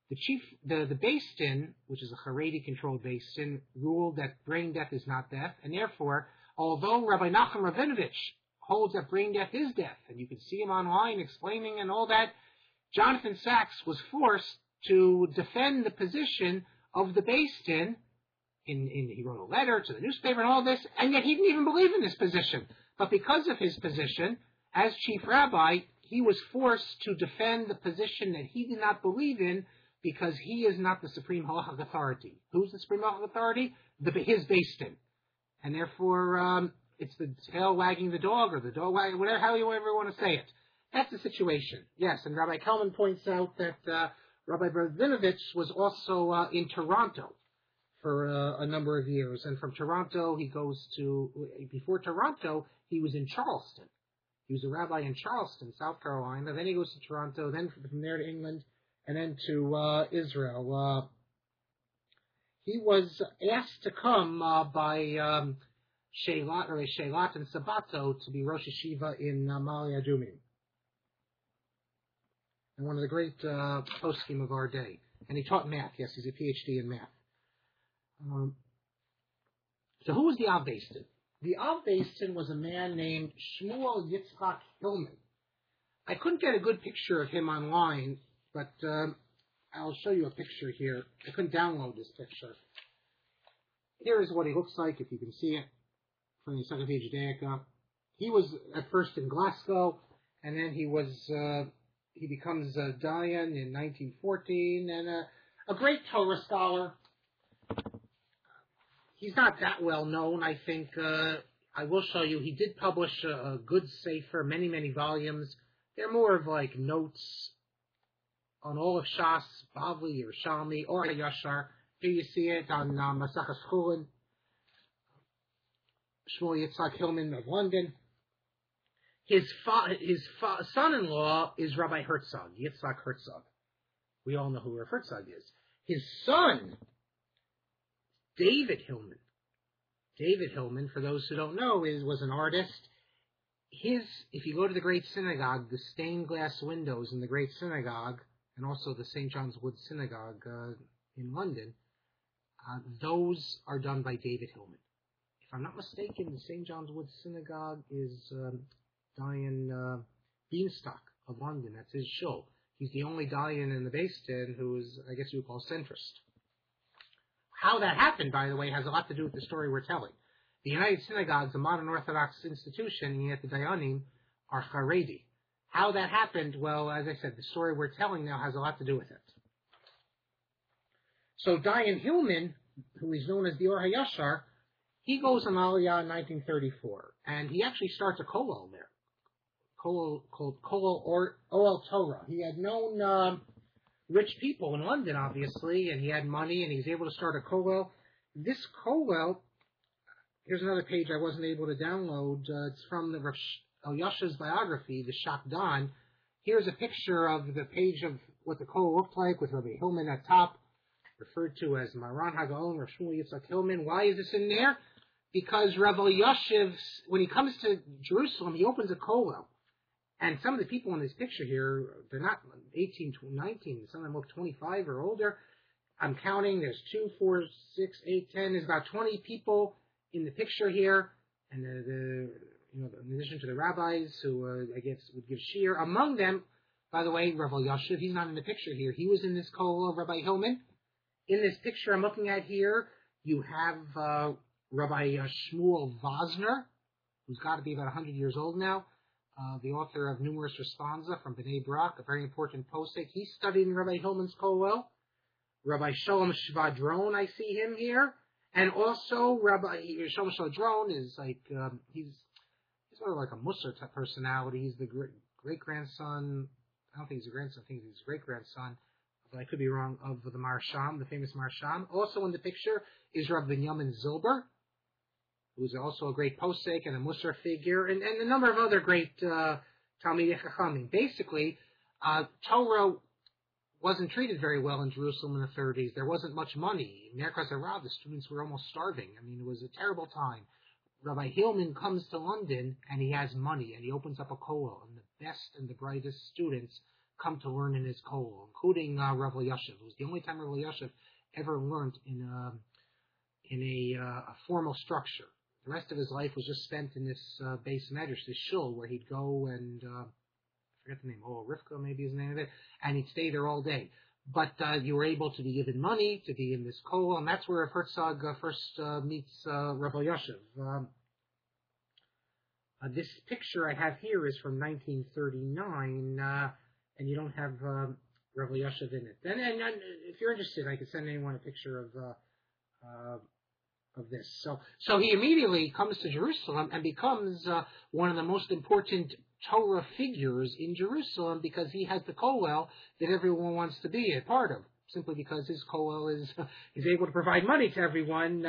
The Beis Din, which is a Haredi-controlled Beis Din, ruled that brain death is not death, and therefore, although Rabbi Nachum Rabinovich holds that brain death is death, and you can see him online explaining and all that, Jonathan Sacks was forced to defend the position of the Beis Din. He wrote a letter to the newspaper and all this, and yet he didn't even believe in this position. But because of his position as chief rabbi, he was forced to defend the position that he did not believe in, because he is not the supreme halachic authority. Who's the supreme halachic authority? His Beis Din. And therefore, it's the tail wagging the dog, or the dog wagging, whatever, however you want to say it. That's the situation. Yes, and Rabbi Kelman points out that Rabbi Rabinovich was also in Toronto for a number of years. And from Toronto, before Toronto, he was in Charleston. He was a rabbi in Charleston, South Carolina. Then he goes to Toronto, then from there to England, and then to Israel. He was asked to come by Sheilat and Sabato to be Rosh Yeshiva in Ma'ale Adumim, and one of the great poskim of our day. And he taught math. Yes, he's a PhD in math. So who was the Av Beis Din? The Av Beis Din was a man named Shmuel Yitzchak Hillman. I couldn't get a good picture of him online, but I'll show you a picture here. I couldn't download this picture. Here is what he looks like, if you can see it, from the Encyclopedia Judaica. He was at first in Glasgow, and then he becomes a Dayan in 1914, and a great Torah scholar. He's not that well known, I think. I will show you. He did publish a good sefer, many, many volumes. They're more of like notes on all of Shas, Bavli, or Shalmi, or Yashar. Here you see it on Masachas Chulin. Shmuel Yitzchak Hillman of London. His son-in-law is Rabbi Herzog, Yitzchak Herzog. We all know who Rabbi Herzog is. His son, David Hillman. David Hillman, for those who don't know, was an artist. If you go to the Great Synagogue, the stained glass windows in the Great Synagogue, and also the St. John's Wood Synagogue in London, those are done by David Hillman. If I'm not mistaken, the St. John's Wood Synagogue is Dayan Beanstalk of London. That's his shul. He's the only Dayan in the Beis Din who is, I guess you would call, centrist. How that happened, by the way, has a lot to do with the story we're telling. The United Synagogue is a modern Orthodox institution, and yet the Dayanim are Haredi. How that happened, well, as I said, the story we're telling now has a lot to do with it. So Dayan Hillman, who is known as the Or HaYashar, he goes on Aliyah in 1934, and he actually starts a kollel there, called Kollel Oel Torah. He had known rich people in London, obviously, and he had money, and he was able to start a kollel. This kollel, here's another page I wasn't able to download. It's from the Elyasha's biography, the Shakdan. Here's a picture of the page of what the kollel looked like with Rabbi Hillman at top, referred to as Maran HaGaon, Rav Shmuel Yitzchak Hillman. Why is this in there? Because Rav Elyashiv, when he comes to Jerusalem, he opens a kollel. And some of the people in this picture here, they're not 18 to 19. Some of them look 25 or older. I'm counting. There's 2, 4, 6, 8, 10. There's about 20 people in the picture here. And in addition to the rabbis who, I guess, would give shir. Among them, by the way, Rav Elyashiv, he's not in the picture here. He was in this kollel of Rabbi Hillman. In this picture I'm looking at here, you have Rabbi Shmuel Vosner, who's got to be about 100 years old now, the author of Numerous Responsa from Bnei Brak, a very important posek. He studied in Rabbi Hillman's kollel. Rabbi Sholem Shvadron, I see him here. And also Rabbi Sholem Shvadron is like, he's sort of like a Musar type personality. He's the great-grandson, I don't think he's a grandson, I think he's his great-grandson, but I could be wrong, of the Marsham, the famous Marsham. Also in the picture is Rabbi Binyamin Zilber, who's also a great posek and a Musar figure, and a number of other great Talmidei Chachamim. Basically, Torah wasn't treated very well in Jerusalem in the 30s. There wasn't much money. In Merkaz Harav, the students were almost starving. I mean, it was a terrible time. Rabbi Hillman comes to London, and he has money, and he opens up a kollel, and the best and the brightest students come to learn in his kollel, including Rav Elyashiv. It was the only time Rav Elyashiv ever learned in a formal structure. The rest of his life was just spent in this base medrash, this shul, where he'd go and I forget the name, Rivka maybe is the name of it, and he'd stay there all day. But you were able to be given money to be in this kollel, and that's where Herzog first meets Rav Elyashiv. This picture I have here is from 1939, and you don't have Rav Elyashiv in it. And if you're interested, I could send anyone a picture of this. So he immediately comes to Jerusalem and becomes one of the most important Torah figures in Jerusalem because he has the kollel that everyone wants to be a part of, simply because his kollel is able to provide money to everyone.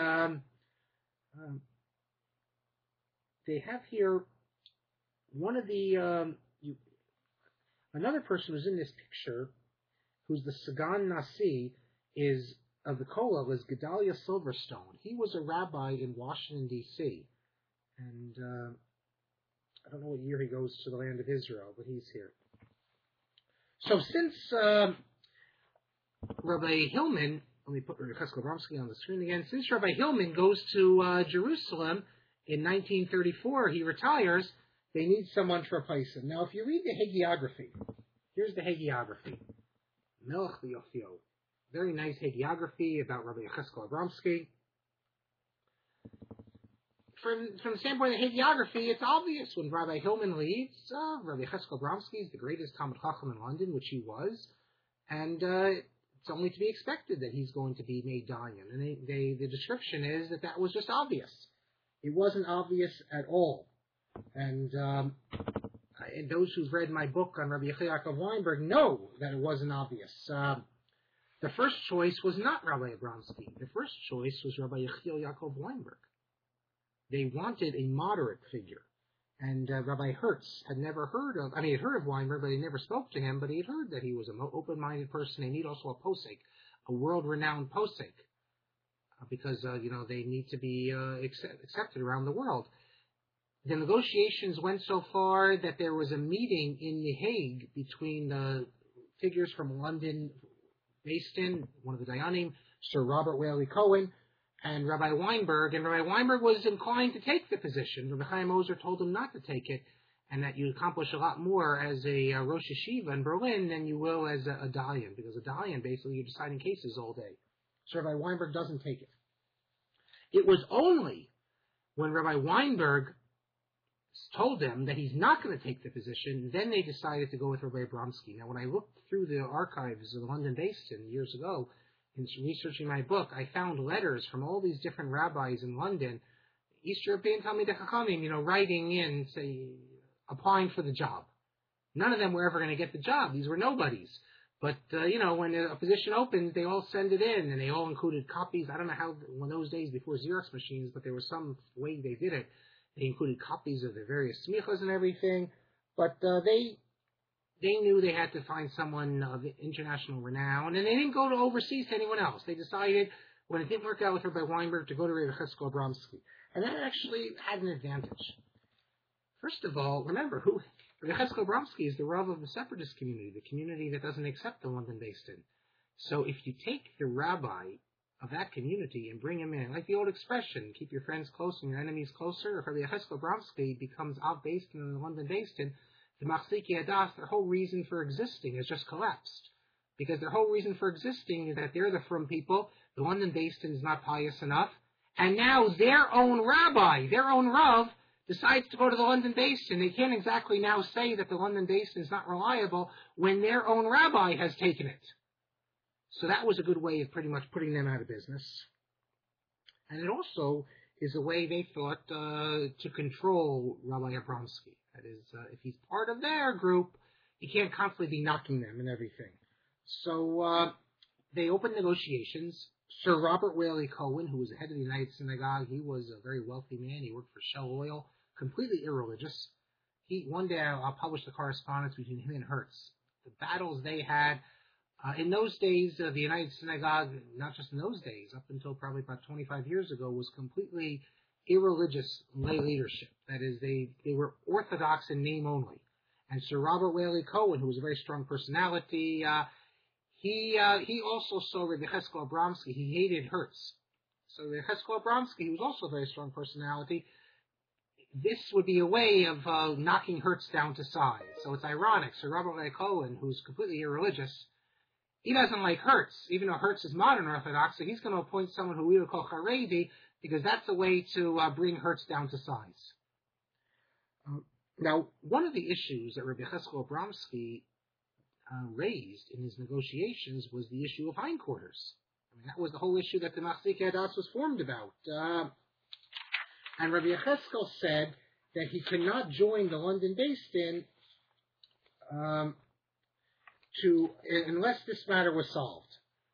They have here one of the another person who's in this picture, who's the Sagan Nasi, is of the kollel, is Gedalia Silverstone. He was a rabbi in Washington D.C. and I don't know what year he goes to the land of Israel, but he's here. So since Rabbi Hillman, let me put Cheskel Bromsky on the screen again. Since Rabbi Hillman goes to Jerusalem in 1934, he retires. They need someone to replace him. Now, if you read the hagiography, here's the hagiography. Melech Yofio. Very nice hagiography about Rabbi Cheskel Bromsky. From the standpoint of hagiography, it's obvious when Rabbi Hillman leaves, Rabbi Cheskel Bromsky is the greatest Talmid Chacham in London, which he was, and it's only to be expected that he's going to be made Dayan. And the description is that was just obvious. It wasn't obvious at all. And those who've read my book on Rabbi Yechiel Yaakov Weinberg know that it wasn't obvious. The first choice was not Rabbi Abramsky. The first choice was Rabbi Yechiel Yaakov Weinberg. They wanted a moderate figure. And Rabbi Hertz had never heard of, he'd heard of Weinberg, but he never spoke to him, but he had heard that he was an open-minded person. They need also a posek, a world-renowned posek, because, they need to be accepted around the world. The negotiations went so far that there was a meeting in The Hague between the figures from London, based in one of the Dayanim, Sir Robert Whaley Cohen, and Rabbi Weinberg. And Rabbi Weinberg was inclined to take the position. Rabbi Chaim Ozer told him not to take it, and that you accomplish a lot more as a Rosh Yeshiva in Berlin than you will as a Dayan, because a Dayan, basically, you're deciding cases all day. So Rabbi Weinberg doesn't take it. It was only when Rabbi Weinberg told them that he's not going to take the position, then they decided to go with Rabbi Abramsky. Now, when I looked through the archives of London Basin years ago, in researching my book, I found letters from all these different rabbis in London, East European Talmidei Chachamim, writing in, say, applying for the job. None of them were ever going to get the job. These were nobodies. But, when a position opens, they all send it in, and they all included copies. I don't know how, in those days before Xerox machines, but there was some way they did it. They included copies of the various smichas and everything. But they knew they had to find someone of international renown, and they didn't go to overseas to anyone else. They decided, when it didn't work out with Rabbi Weinberg, to go to Rabbi Cheskel Abramsky. And that actually had an advantage. First of all, remember, Rabbi Cheskel Abramsky is the Rav of the separatist community, the community that doesn't accept the London Basin. So if you take the rabbi of that community and bring him in, like the old expression, keep your friends close and your enemies closer, if Rabbi Cheskel Abramsky becomes out-based in the London Basin, the Machziki Adas, their whole reason for existing has just collapsed. Because their whole reason for existing is that they're the frum people, the London Basin is not pious enough, and now their own rabbi, their own Rav, decides to go to the London Basin. They can't exactly now say that the London Basin is not reliable when their own rabbi has taken it. So that was a good way of pretty much putting them out of business. And it also is a way they thought to control Rabbi Abramsky. That is, if he's part of their group, he can't constantly be knocking them and everything. So they opened negotiations. Sir Robert Whaley Cohen, who was the head of the United Synagogue, he was a very wealthy man. He worked for Shell Oil, completely irreligious. One day I'll publish the correspondence between him and Hertz. The battles they had. In those days, the United Synagogue, not just in those days, up until probably about 25 years ago, was completely irreligious lay leadership. That is, they were Orthodox in name only. And Sir Robert Whaley Cohen, who was a very strong personality, he also saw Rabbi Cheskel Abramsky. He hated Hertz. So Rabbi Cheskel Abramsky, who was also a very strong personality, this would be a way of knocking Hertz down to size. So it's ironic. Sir Robert Whaley Cohen, who's completely irreligious, he doesn't like Hertz, even though Hertz is modern Orthodox, so he's going to appoint someone who we would call Haredi, because that's a way to bring Hertz down to size. Now, one of the issues that Rabbi Cheskel Abramsky raised in his negotiations was the issue of hindquarters. I mean, that was the whole issue that the Machzikei Hadas was formed about. And Rabbi Cheskel said that he could not join the London Beis Din unless this matter was solved.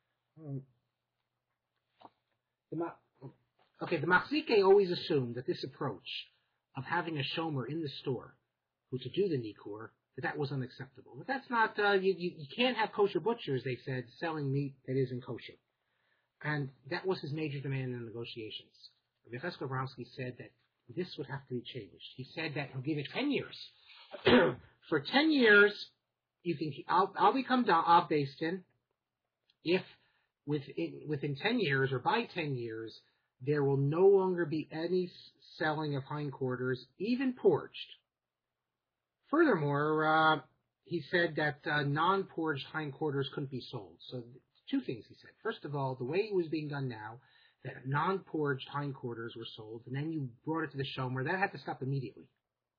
The Machzikei always assumed that this approach of having a shomer in the store who to do the nikur, that was unacceptable. But that's not, you can't have kosher butchers, they said, selling meat that isn't kosher. And that was his major demand in the negotiations. Rabbi Cheskel Abramsky said that this would have to be changed. He said that he'll give it 10 years. For 10 years, I'll become Av Beis Din if within 10 years or by 10 years, there will no longer be any selling of hindquarters, even porged. Furthermore, he said that non-porged hindquarters couldn't be sold. So two things he said. First of all, the way it was being done now, that non-porged hindquarters were sold, and then you brought it to the shomer, that had to stop immediately.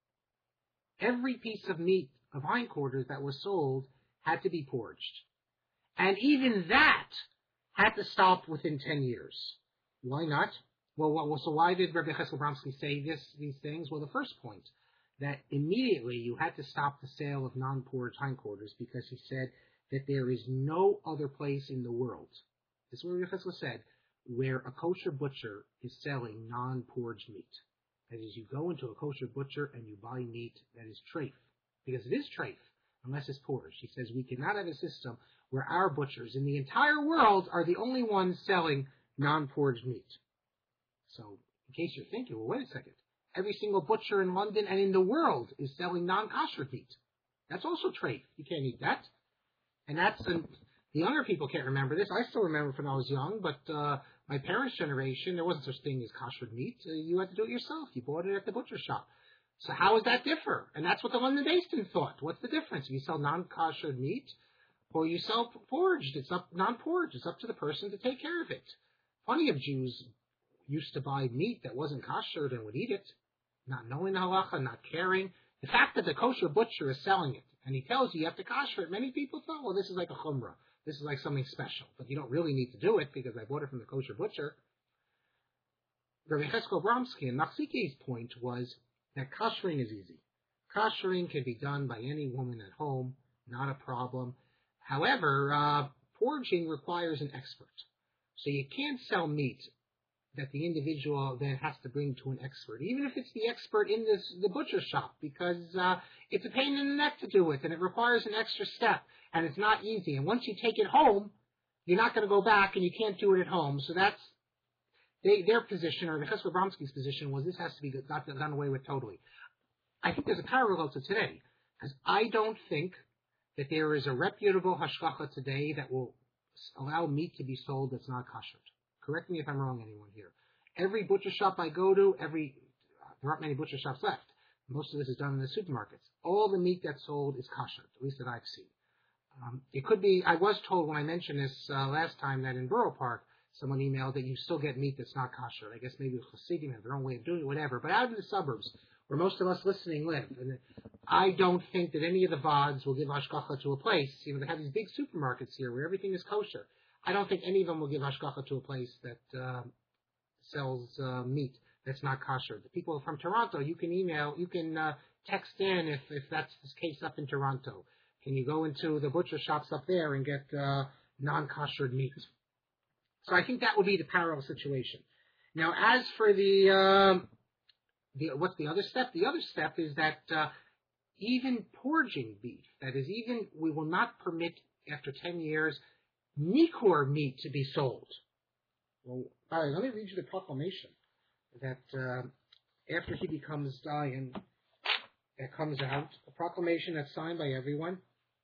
Every piece of meat of hindquarters that was sold had to be porged. And even that had to stop within 10 years. Why not? Well, so why did Rabbi Cheskel Abramsky say these things? Well, the first point, that immediately you had to stop the sale of non-porged hindquarters because he said that there is no other place in the world, this is what Rabbi Cheskel said, where a kosher butcher is selling non-porged meat. That is, you go into a kosher butcher and you buy meat that is treif, because it is treif, unless it's porged. He says we cannot have a system where our butchers in the entire world are the only ones selling non-porged meat. So, in case you're thinking, well, wait a second. Every single butcher in London and in the world is selling non-kosher meat. That's also treif. You can't eat that. And the younger people can't remember this. I still remember when I was young, but my parents' generation, there wasn't such thing as kosher meat. You had to do it yourself. You bought it at the butcher shop. So how does that differ? And that's what the London Beis Din thought. What's the difference? If you sell non-kosher meat or you sell porged, non-porged. It's up to the person to take care of it. Plenty of Jews used to buy meat that wasn't kosher and would eat it, not knowing the halacha, not caring. The fact that the kosher butcher is selling it, and he tells you have to kosher it, many people thought, well, this is like a chumrah. This is like something special. But you don't really need to do it because I bought it from the kosher butcher. Rabbi Cheskel Abramsky and Machzikei's point was that koshering is easy. Koshering can be done by any woman at home, not a problem. However, porging requires an expert. So you can't sell meat that the individual then has to bring to an expert, even if it's the expert in the butcher shop, because it's a pain in the neck to do it, and it requires an extra step, and it's not easy. And once you take it home, you're not going to go back, and you can't do it at home. So that's their position, or Cheskel Abramsky's position, was this has to be done away with totally. I think there's a parallel to today, because I don't think that there is a reputable hashgacha today that will allow meat to be sold that's not kosher. Correct me if I'm wrong, anyone here. Every butcher shop I go to, there aren't many butcher shops left. Most of this is done in the supermarkets. All the meat that's sold is kosher, at least that I've seen. It could be, I was told when I mentioned this last time that in Borough Park, someone emailed that you still get meat that's not kosher. I guess maybe Hasidim have their own way of doing it, whatever. But out in the suburbs, where most of us listening live, and I don't think that any of the VODs will give hashgacha to a place. You know, they have these big supermarkets here where everything is kosher. I don't think any of them will give hashgacha to a place that sells meat that's not kosher. The people from Toronto, you can text in if that's the case up in Toronto. Can you go into the butcher shops up there and get non-kosher meat? So I think that would be the parallel situation. Now, as for what's the other step? The other step is that even porging beef, that is, we will not permit after 10 years nikur meat to be sold. Well, all right, let me read you the proclamation that after he becomes Dayan, that comes out, a proclamation that's signed by everyone.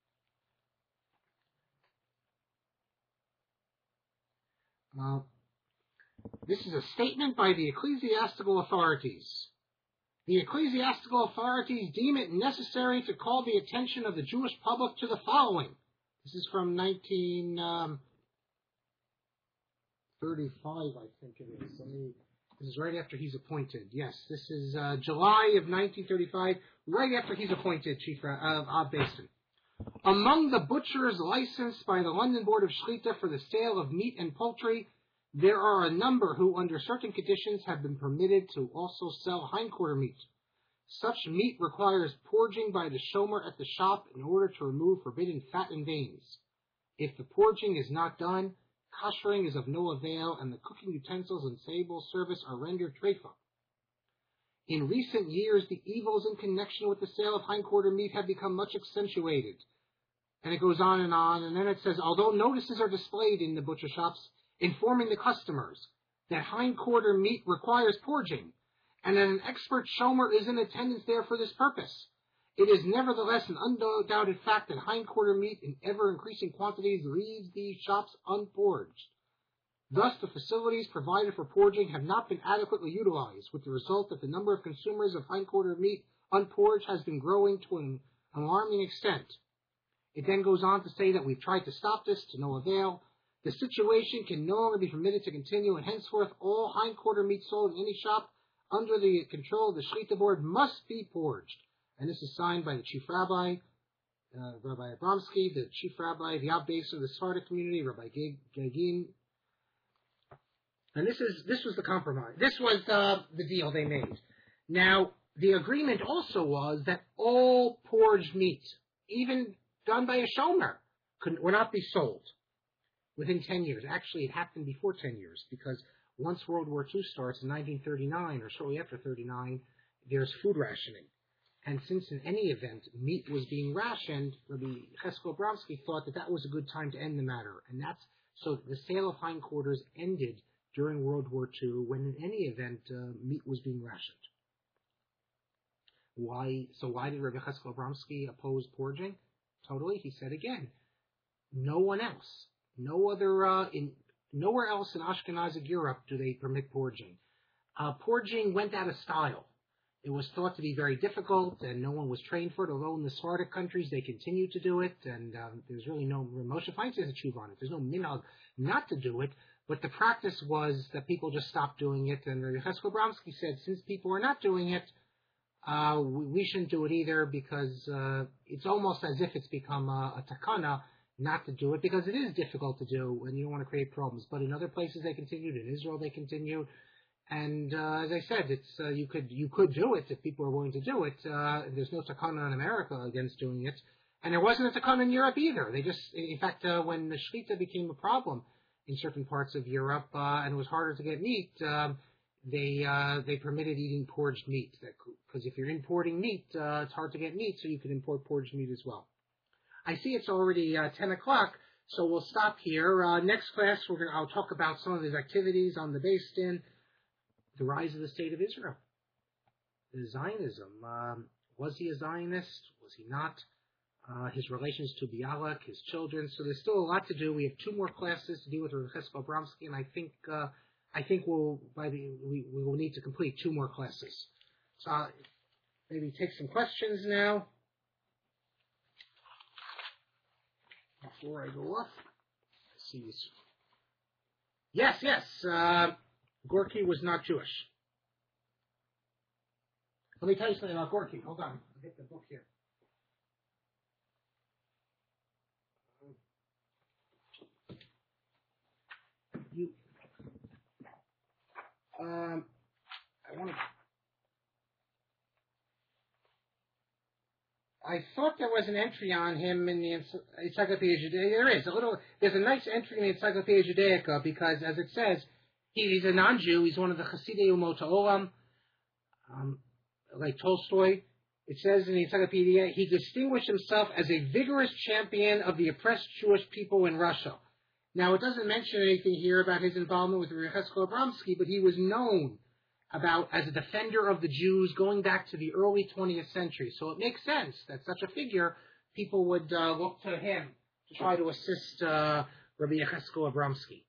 This is a statement by the ecclesiastical authorities. The ecclesiastical authorities deem it necessary to call the attention of the Jewish public to the following. This is from 1935, I think it is. This is right after he's appointed. Yes, this is July of 1935, right after he's appointed Chief Av Beis. Among the butchers licensed by the London Board of Shechita for the sale of meat and poultry, there are a number who, under certain conditions, have been permitted to also sell hindquarter meat. Such meat requires porging by the shomer at the shop in order to remove forbidden fat and veins. If the porging is not done, koshering is of no avail, and the cooking utensils and table service are rendered treifa. In recent years, the evils in connection with the sale of hindquarter meat have become much accentuated. And it goes on, and then it says, although notices are displayed in the butcher shops informing the customers that hindquarter meat requires porging, and that an expert shomer is in attendance there for this purpose, it is nevertheless an undoubted fact that hindquarter meat in ever-increasing quantities leaves these shops unporged. Thus, the facilities provided for porging have not been adequately utilized, with the result that the number of consumers of hindquarter meat unporged has been growing to an alarming extent. It then goes on to say that we've tried to stop this to no avail. The situation can no longer be permitted to continue, and henceforth all hindquarter meat sold in any shop under the control of the Shechita board must be porged. And this is signed by the chief rabbi, Rabbi Abramsky, the chief rabbi, the Av Beis of the Sephardic community, Rabbi Gagin. And this was the compromise. This was the deal they made. Now, the agreement also was that all porged meat, even done by a shomer, would not be sold within 10 years. Actually, it happened before 10 years, because once World War II starts in 1939, or shortly after 39, there's food rationing. And since in any event meat was being rationed, Rabbi Cheskel Abramsky thought that was a good time to end the matter. And so the sale of hindquarters ended during World War II, when in any event meat was being rationed. Why? So why did Rabbi Cheskel Abramsky oppose porging? Totally, he said again, no one else, nowhere else in Ashkenazic Europe do they permit porging. Porging went out of style. It was thought to be very difficult, and no one was trained for it. Although in the Sephardic countries they continue to do it, and there's really no Moshe Feinstein has a tshuva on it. There's no minhag not to do it, but the practice was that people just stopped doing it. And Rabbi Cheskel Abramsky said, since people are not doing it, we shouldn't do it either, because it's almost as if it's become a takana not to do it, because it is difficult to do, and you don't want to create problems. But in other places they continued. In Israel they continued. And as I said, it's you could do it if people are willing to do it. There's no takana in America against doing it, and there wasn't a takana in Europe either. They just, in fact, when the shechita became a problem in certain parts of Europe, and it was harder to get meat, they permitted eating porged meat, because if you're importing meat, it's hard to get meat, so you could import porged meat as well. I see it's already 10 o'clock, so we'll stop here. Next class, I'll talk about some of his activities on the Beis Din. The rise of the state of Israel. The Zionism. Was he a Zionist? Was he not? His relations to Bialik, his children. So there's still a lot to do. We have 2 more classes to deal with Rabbi Cheskel Abramsky, and I think we will need to complete 2 more classes. So I'll maybe take some questions now. Before I go off. Let's see. Yes. Gorky was not Jewish. Let me tell you something about Gorky. Hold on. I'll get the book here. I thought there was an entry on him in the Encyclopedia Judaica. There's a nice entry in the Encyclopedia Judaica, because, as it says, he's a non-Jew. He's one of the Chasidei Umot Ha'olam, like Tolstoy. It says in the Encyclopedia, he distinguished himself as a vigorous champion of the oppressed Jewish people in Russia. Now, it doesn't mention anything here about his involvement with Rabbi Cheskel Abramsky, but he was known about as a defender of the Jews going back to the early 20th century. So it makes sense that such a figure, people would look to him to try to assist Rabbi Yecheskel Abramsky.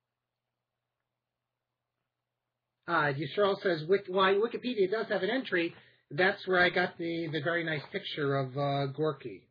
Yisrael says, why Wikipedia does have an entry, that's where I got the very nice picture of Gorky.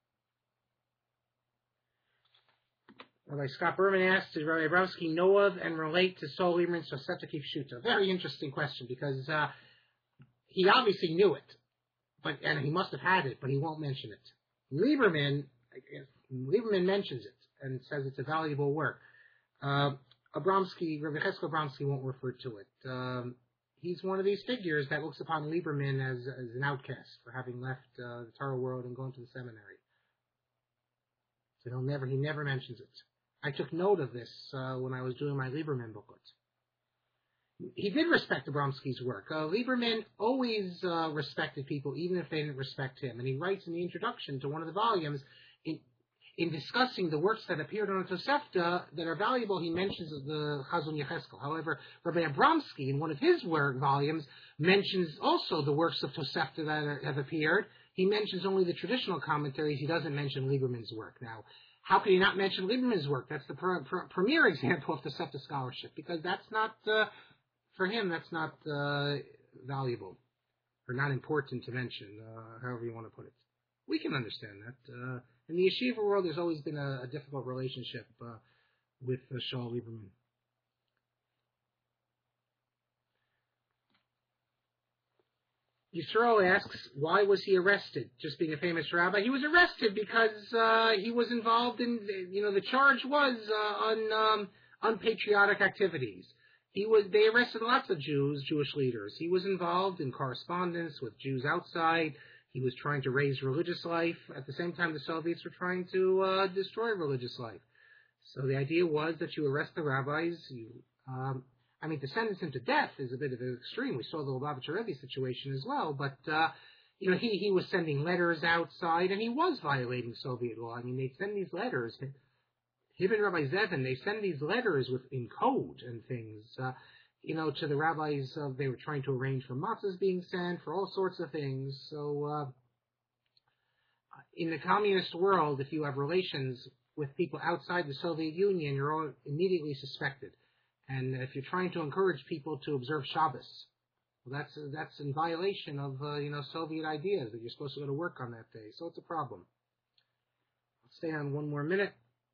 Rabbi Scott Berman asked, did Rabbi Abramsky know of and relate to Sol Lieberman Tosefta Kipshuta? Very interesting question, because he obviously knew it, and he must have had it, but he won't mention it. Lieberman mentions it and says it's a valuable work. Abramsky, Rabbi Cheskel Abramsky won't refer to it. He's one of these figures that looks upon Lieberman as an outcast for having left the Torah world and gone to the seminary. So he never mentions it. I took note of this when I was doing my Lieberman booklet. He did respect Abramsky's work. Lieberman always respected people, even if they didn't respect him. And he writes in the introduction to one of the volumes, in discussing the works that appeared on the Tosefta that are valuable, he mentions the Chazon Yecheskel. However, Rabbi Abramsky, in one of his volumes, mentions also the works of Tosefta that have appeared. He mentions only the traditional commentaries. He doesn't mention Lieberman's work. Now, how could he not mention Lieberman's work? That's the premier example of Tosefta scholarship, because that's not, for him, that's not valuable, or not important to mention, however you want to put it. We can understand that. In the yeshiva world, there's always been a difficult relationship with Shaul Lieberman. Yisrael asks, why was he arrested? Just being a famous rabbi, he was arrested because he was involved in, the charge was on unpatriotic activities. They arrested lots of Jewish leaders. He was involved in correspondence with Jews outside. He was trying to raise religious life. At the same time, the Soviets were trying to destroy religious life. So the idea was that you arrest the rabbis. To sentence him to death is a bit of an extreme. We saw the Lubavitcher Rebbe situation as well. But, he was sending letters outside, and he was violating Soviet law. They'd send these letters. Him and Rabbi Zevin, they send these letters in code and things, to the rabbis. They were trying to arrange for matzahs being sent, for all sorts of things. So, in the communist world, if you have relations with people outside the Soviet Union, you're all immediately suspected. And if you're trying to encourage people to observe Shabbos, well, that's in violation of, Soviet ideas that you're supposed to go to work on that day. So it's a problem. I'll stay on one more minute.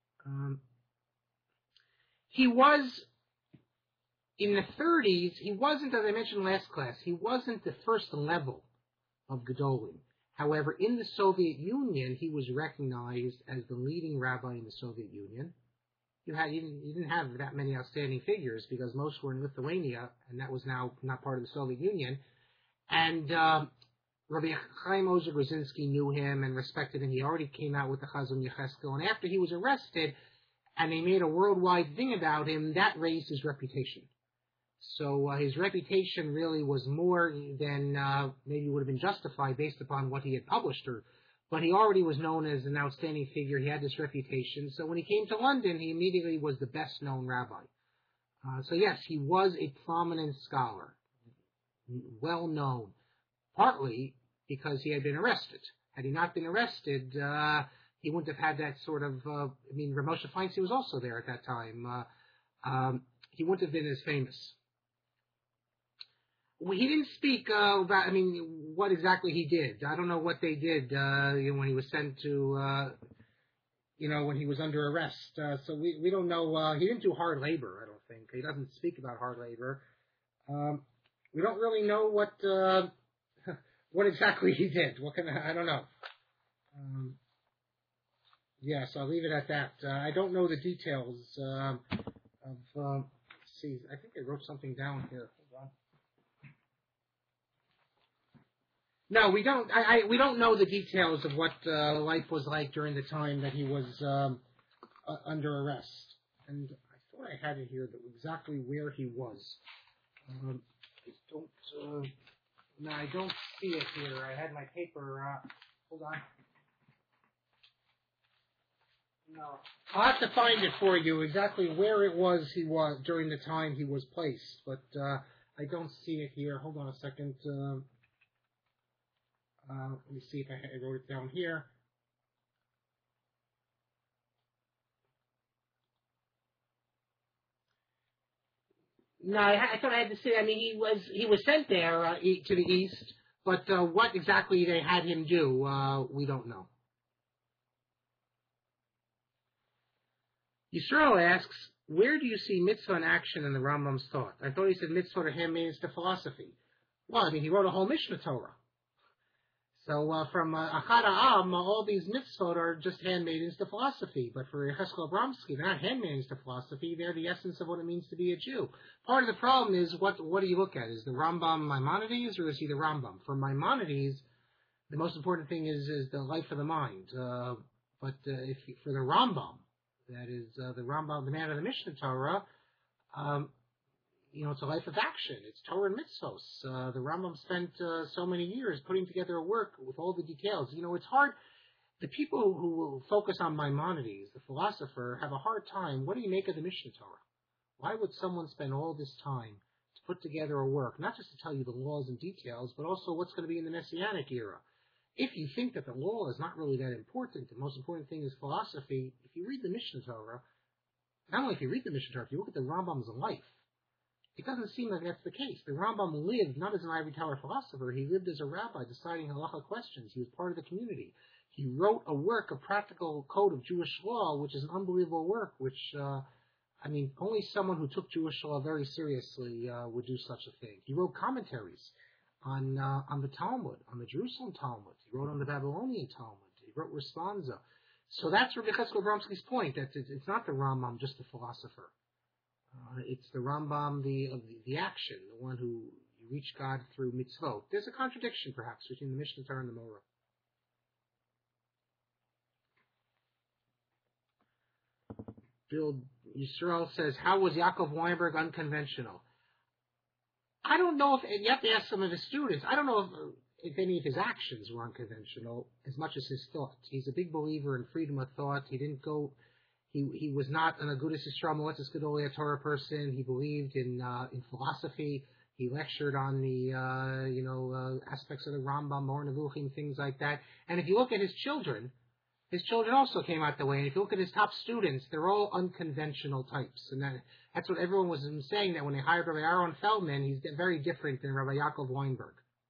He was, in the 30s, he wasn't, as I mentioned last class, he wasn't the first level of Gedolim. However, in the Soviet Union, he was recognized as the leading rabbi in the Soviet Union. You didn't have that many outstanding figures because most were in Lithuania, and that was now not part of the Soviet Union. And Rabbi Chaim Ozer Grzinski knew him and respected him. He already came out with the Chazon Yecheskel. And after he was arrested, and they made a worldwide thing about him, that raised his reputation. So his reputation really was more than maybe would have been justified based upon what he had published, but he already was known as an outstanding figure. He had this reputation. So when he came to London, he immediately was the best-known rabbi. So yes, he was a prominent scholar, well-known, partly because he had been arrested. Had he not been arrested, he wouldn't have had that sort of, Ramosha Feinstein was also there at that time. He wouldn't have been as famous. He didn't speak about, what exactly he did. I don't know what they did, when he was sent to, when he was under arrest. So we don't know. He didn't do hard labor, I don't think. He doesn't speak about hard labor. We don't really know what exactly he did. I don't know. Yes, I'll leave it at that. I don't know the details of, see, I think I wrote something down here. Hold on. No, we don't. We don't know the details of what life was like during the time that he was under arrest. And I thought I had it here, exactly where he was. I don't see it here. I had my paper. Hold on. No, I'll have to find it for you exactly where it was he was during the time he was placed. But I don't see it here. Hold on a second. Let me see if I wrote it down here. No, I thought I had to say. I mean, he was sent there to the east, but what exactly they had him do, we don't know. Yisrael asks, where do you see mitzvah in action in the Rambam's thought? I thought he said mitzvah to him means to philosophy. Well, I mean, he wrote a whole Mishnah Torah. So from Achad Ha'am, all these mitzvot are just handmaidens to philosophy. But for Yecheskel Abramsky, they're not handmaidens to philosophy. They're the essence of what it means to be a Jew. Part of the problem is, what do you look at? Is the Rambam Maimonides, or is he the Rambam? For Maimonides, the most important thing is the life of the mind. But for the Rambam, that is the Rambam, the man of the Mishnah Torah, it's a life of action. It's Torah and mitzvos. The Rambam spent so many years putting together a work with all the details. It's hard. The people who focus on Maimonides, the philosopher, have a hard time. What do you make of the Mishnah Torah? Why would someone spend all this time to put together a work, not just to tell you the laws and details, but also what's going to be in the Messianic era? If you think that the law is not really that important, the most important thing is philosophy, if you read the Mishnah Torah, not only if you read the Mishnah Torah, if you look at the Rambam's life, it doesn't seem like that's the case. The Rambam lived not as an ivory tower philosopher. He lived as a rabbi deciding halacha questions. He was part of the community. He wrote a work, a practical code of Jewish law, which is an unbelievable work, which, only someone who took Jewish law very seriously would do such a thing. He wrote commentaries on the Talmud, on the Jerusalem Talmud. He wrote on the Babylonian Talmud. He wrote Responsa. So that's Rabbi Yecheskel Abramsky's point, that it's not the Rambam, just the philosopher. It's the Rambam, the action, the one who you reach God through mitzvot. There's a contradiction, perhaps, between the Mishnah Torah and the Morah. Bill Yisrael says, how was Yaakov Weinberg unconventional? I don't know if, you have to ask some of his students, I don't know if any of his actions were unconventional as much as his thoughts. He's a big believer in freedom of thought. He didn't go... He was not an Agudas Yisrael Moetzes Gedolei Torah person. He believed in philosophy. He lectured on the aspects of the Rambam, Or Nevuchim, things like that. And if you look at his children also came out the way. And if you look at his top students, they're all unconventional types. And that's what everyone was saying, that when they hired Rabbi Aaron Feldman, he's very different than Rabbi Yaakov Weinberg.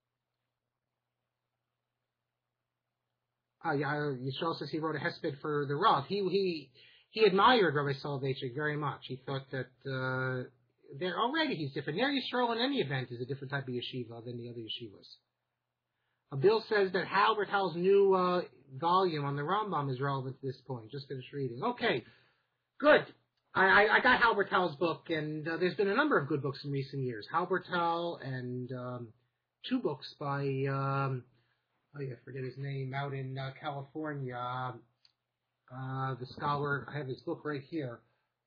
Yisrael says he wrote a hesped for the Rav. He admired Rabbi Soloveitchik very much. He thought that he's different. Ner Yisrael, in any event, is a different type of yeshiva than the other yeshivas. Bill says that Hal Bertal's new volume on the Rambam is relevant to this point. Just finished reading. Okay, good. I got Hal Bertal's book, and there's been a number of good books in recent years. Hal Bertal and two books by, I forget his name, out in California. The scholar, I have his book right here,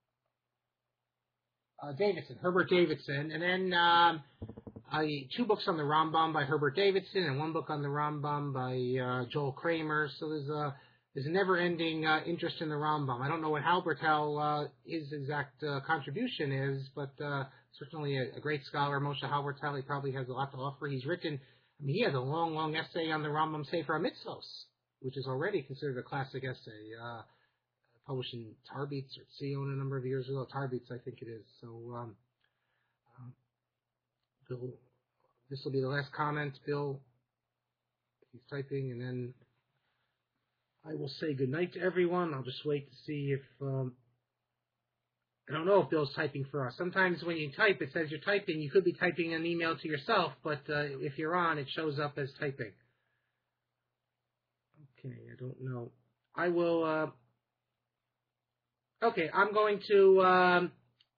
Herbert Davidson, and then two books on the Rambam by Herbert Davidson, and one book on the Rambam by Joel Kramer. So there's a never-ending interest in the Rambam. I don't know what Hal Bertal his exact contribution is, but certainly a great scholar, Moshe Hal Bertal. He probably has a lot to offer. He has a long essay on the Rambam Sefer HaMitzvos, which is already considered a classic essay, published in Tarbitz or Tzion a number of years ago. Tarbitz, I think it is. So, Bill, this will be the last comment, Bill. He's typing, and then I will say goodnight to everyone. I'll just wait to see if, I don't know if Bill's typing for us. Sometimes when you type, it says you're typing. You could be typing an email to yourself, but if you're on, it shows up as typing. Okay, I don't know. I will, okay, I'm going to,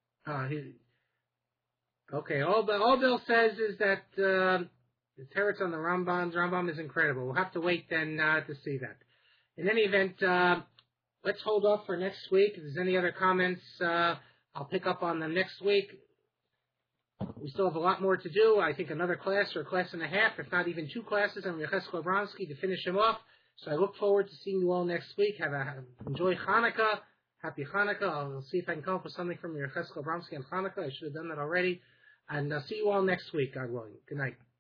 okay, all Bill says is that, the teretz on the Rambam is incredible. We'll have to wait then, to see that. In any event, let's hold off for next week. If there's any other comments, I'll pick up on them next week. We still have a lot more to do. I think another class or a class and a half, if not even two classes on Yecheskel Abramsky to finish him off. So I look forward to seeing you all next week. Enjoy Hanukkah. Happy Hanukkah. I'll see if I can come up with something from Yecheskel Abramsky on Hanukkah. I should have done that already. And I'll see you all next week, God willing. Good night.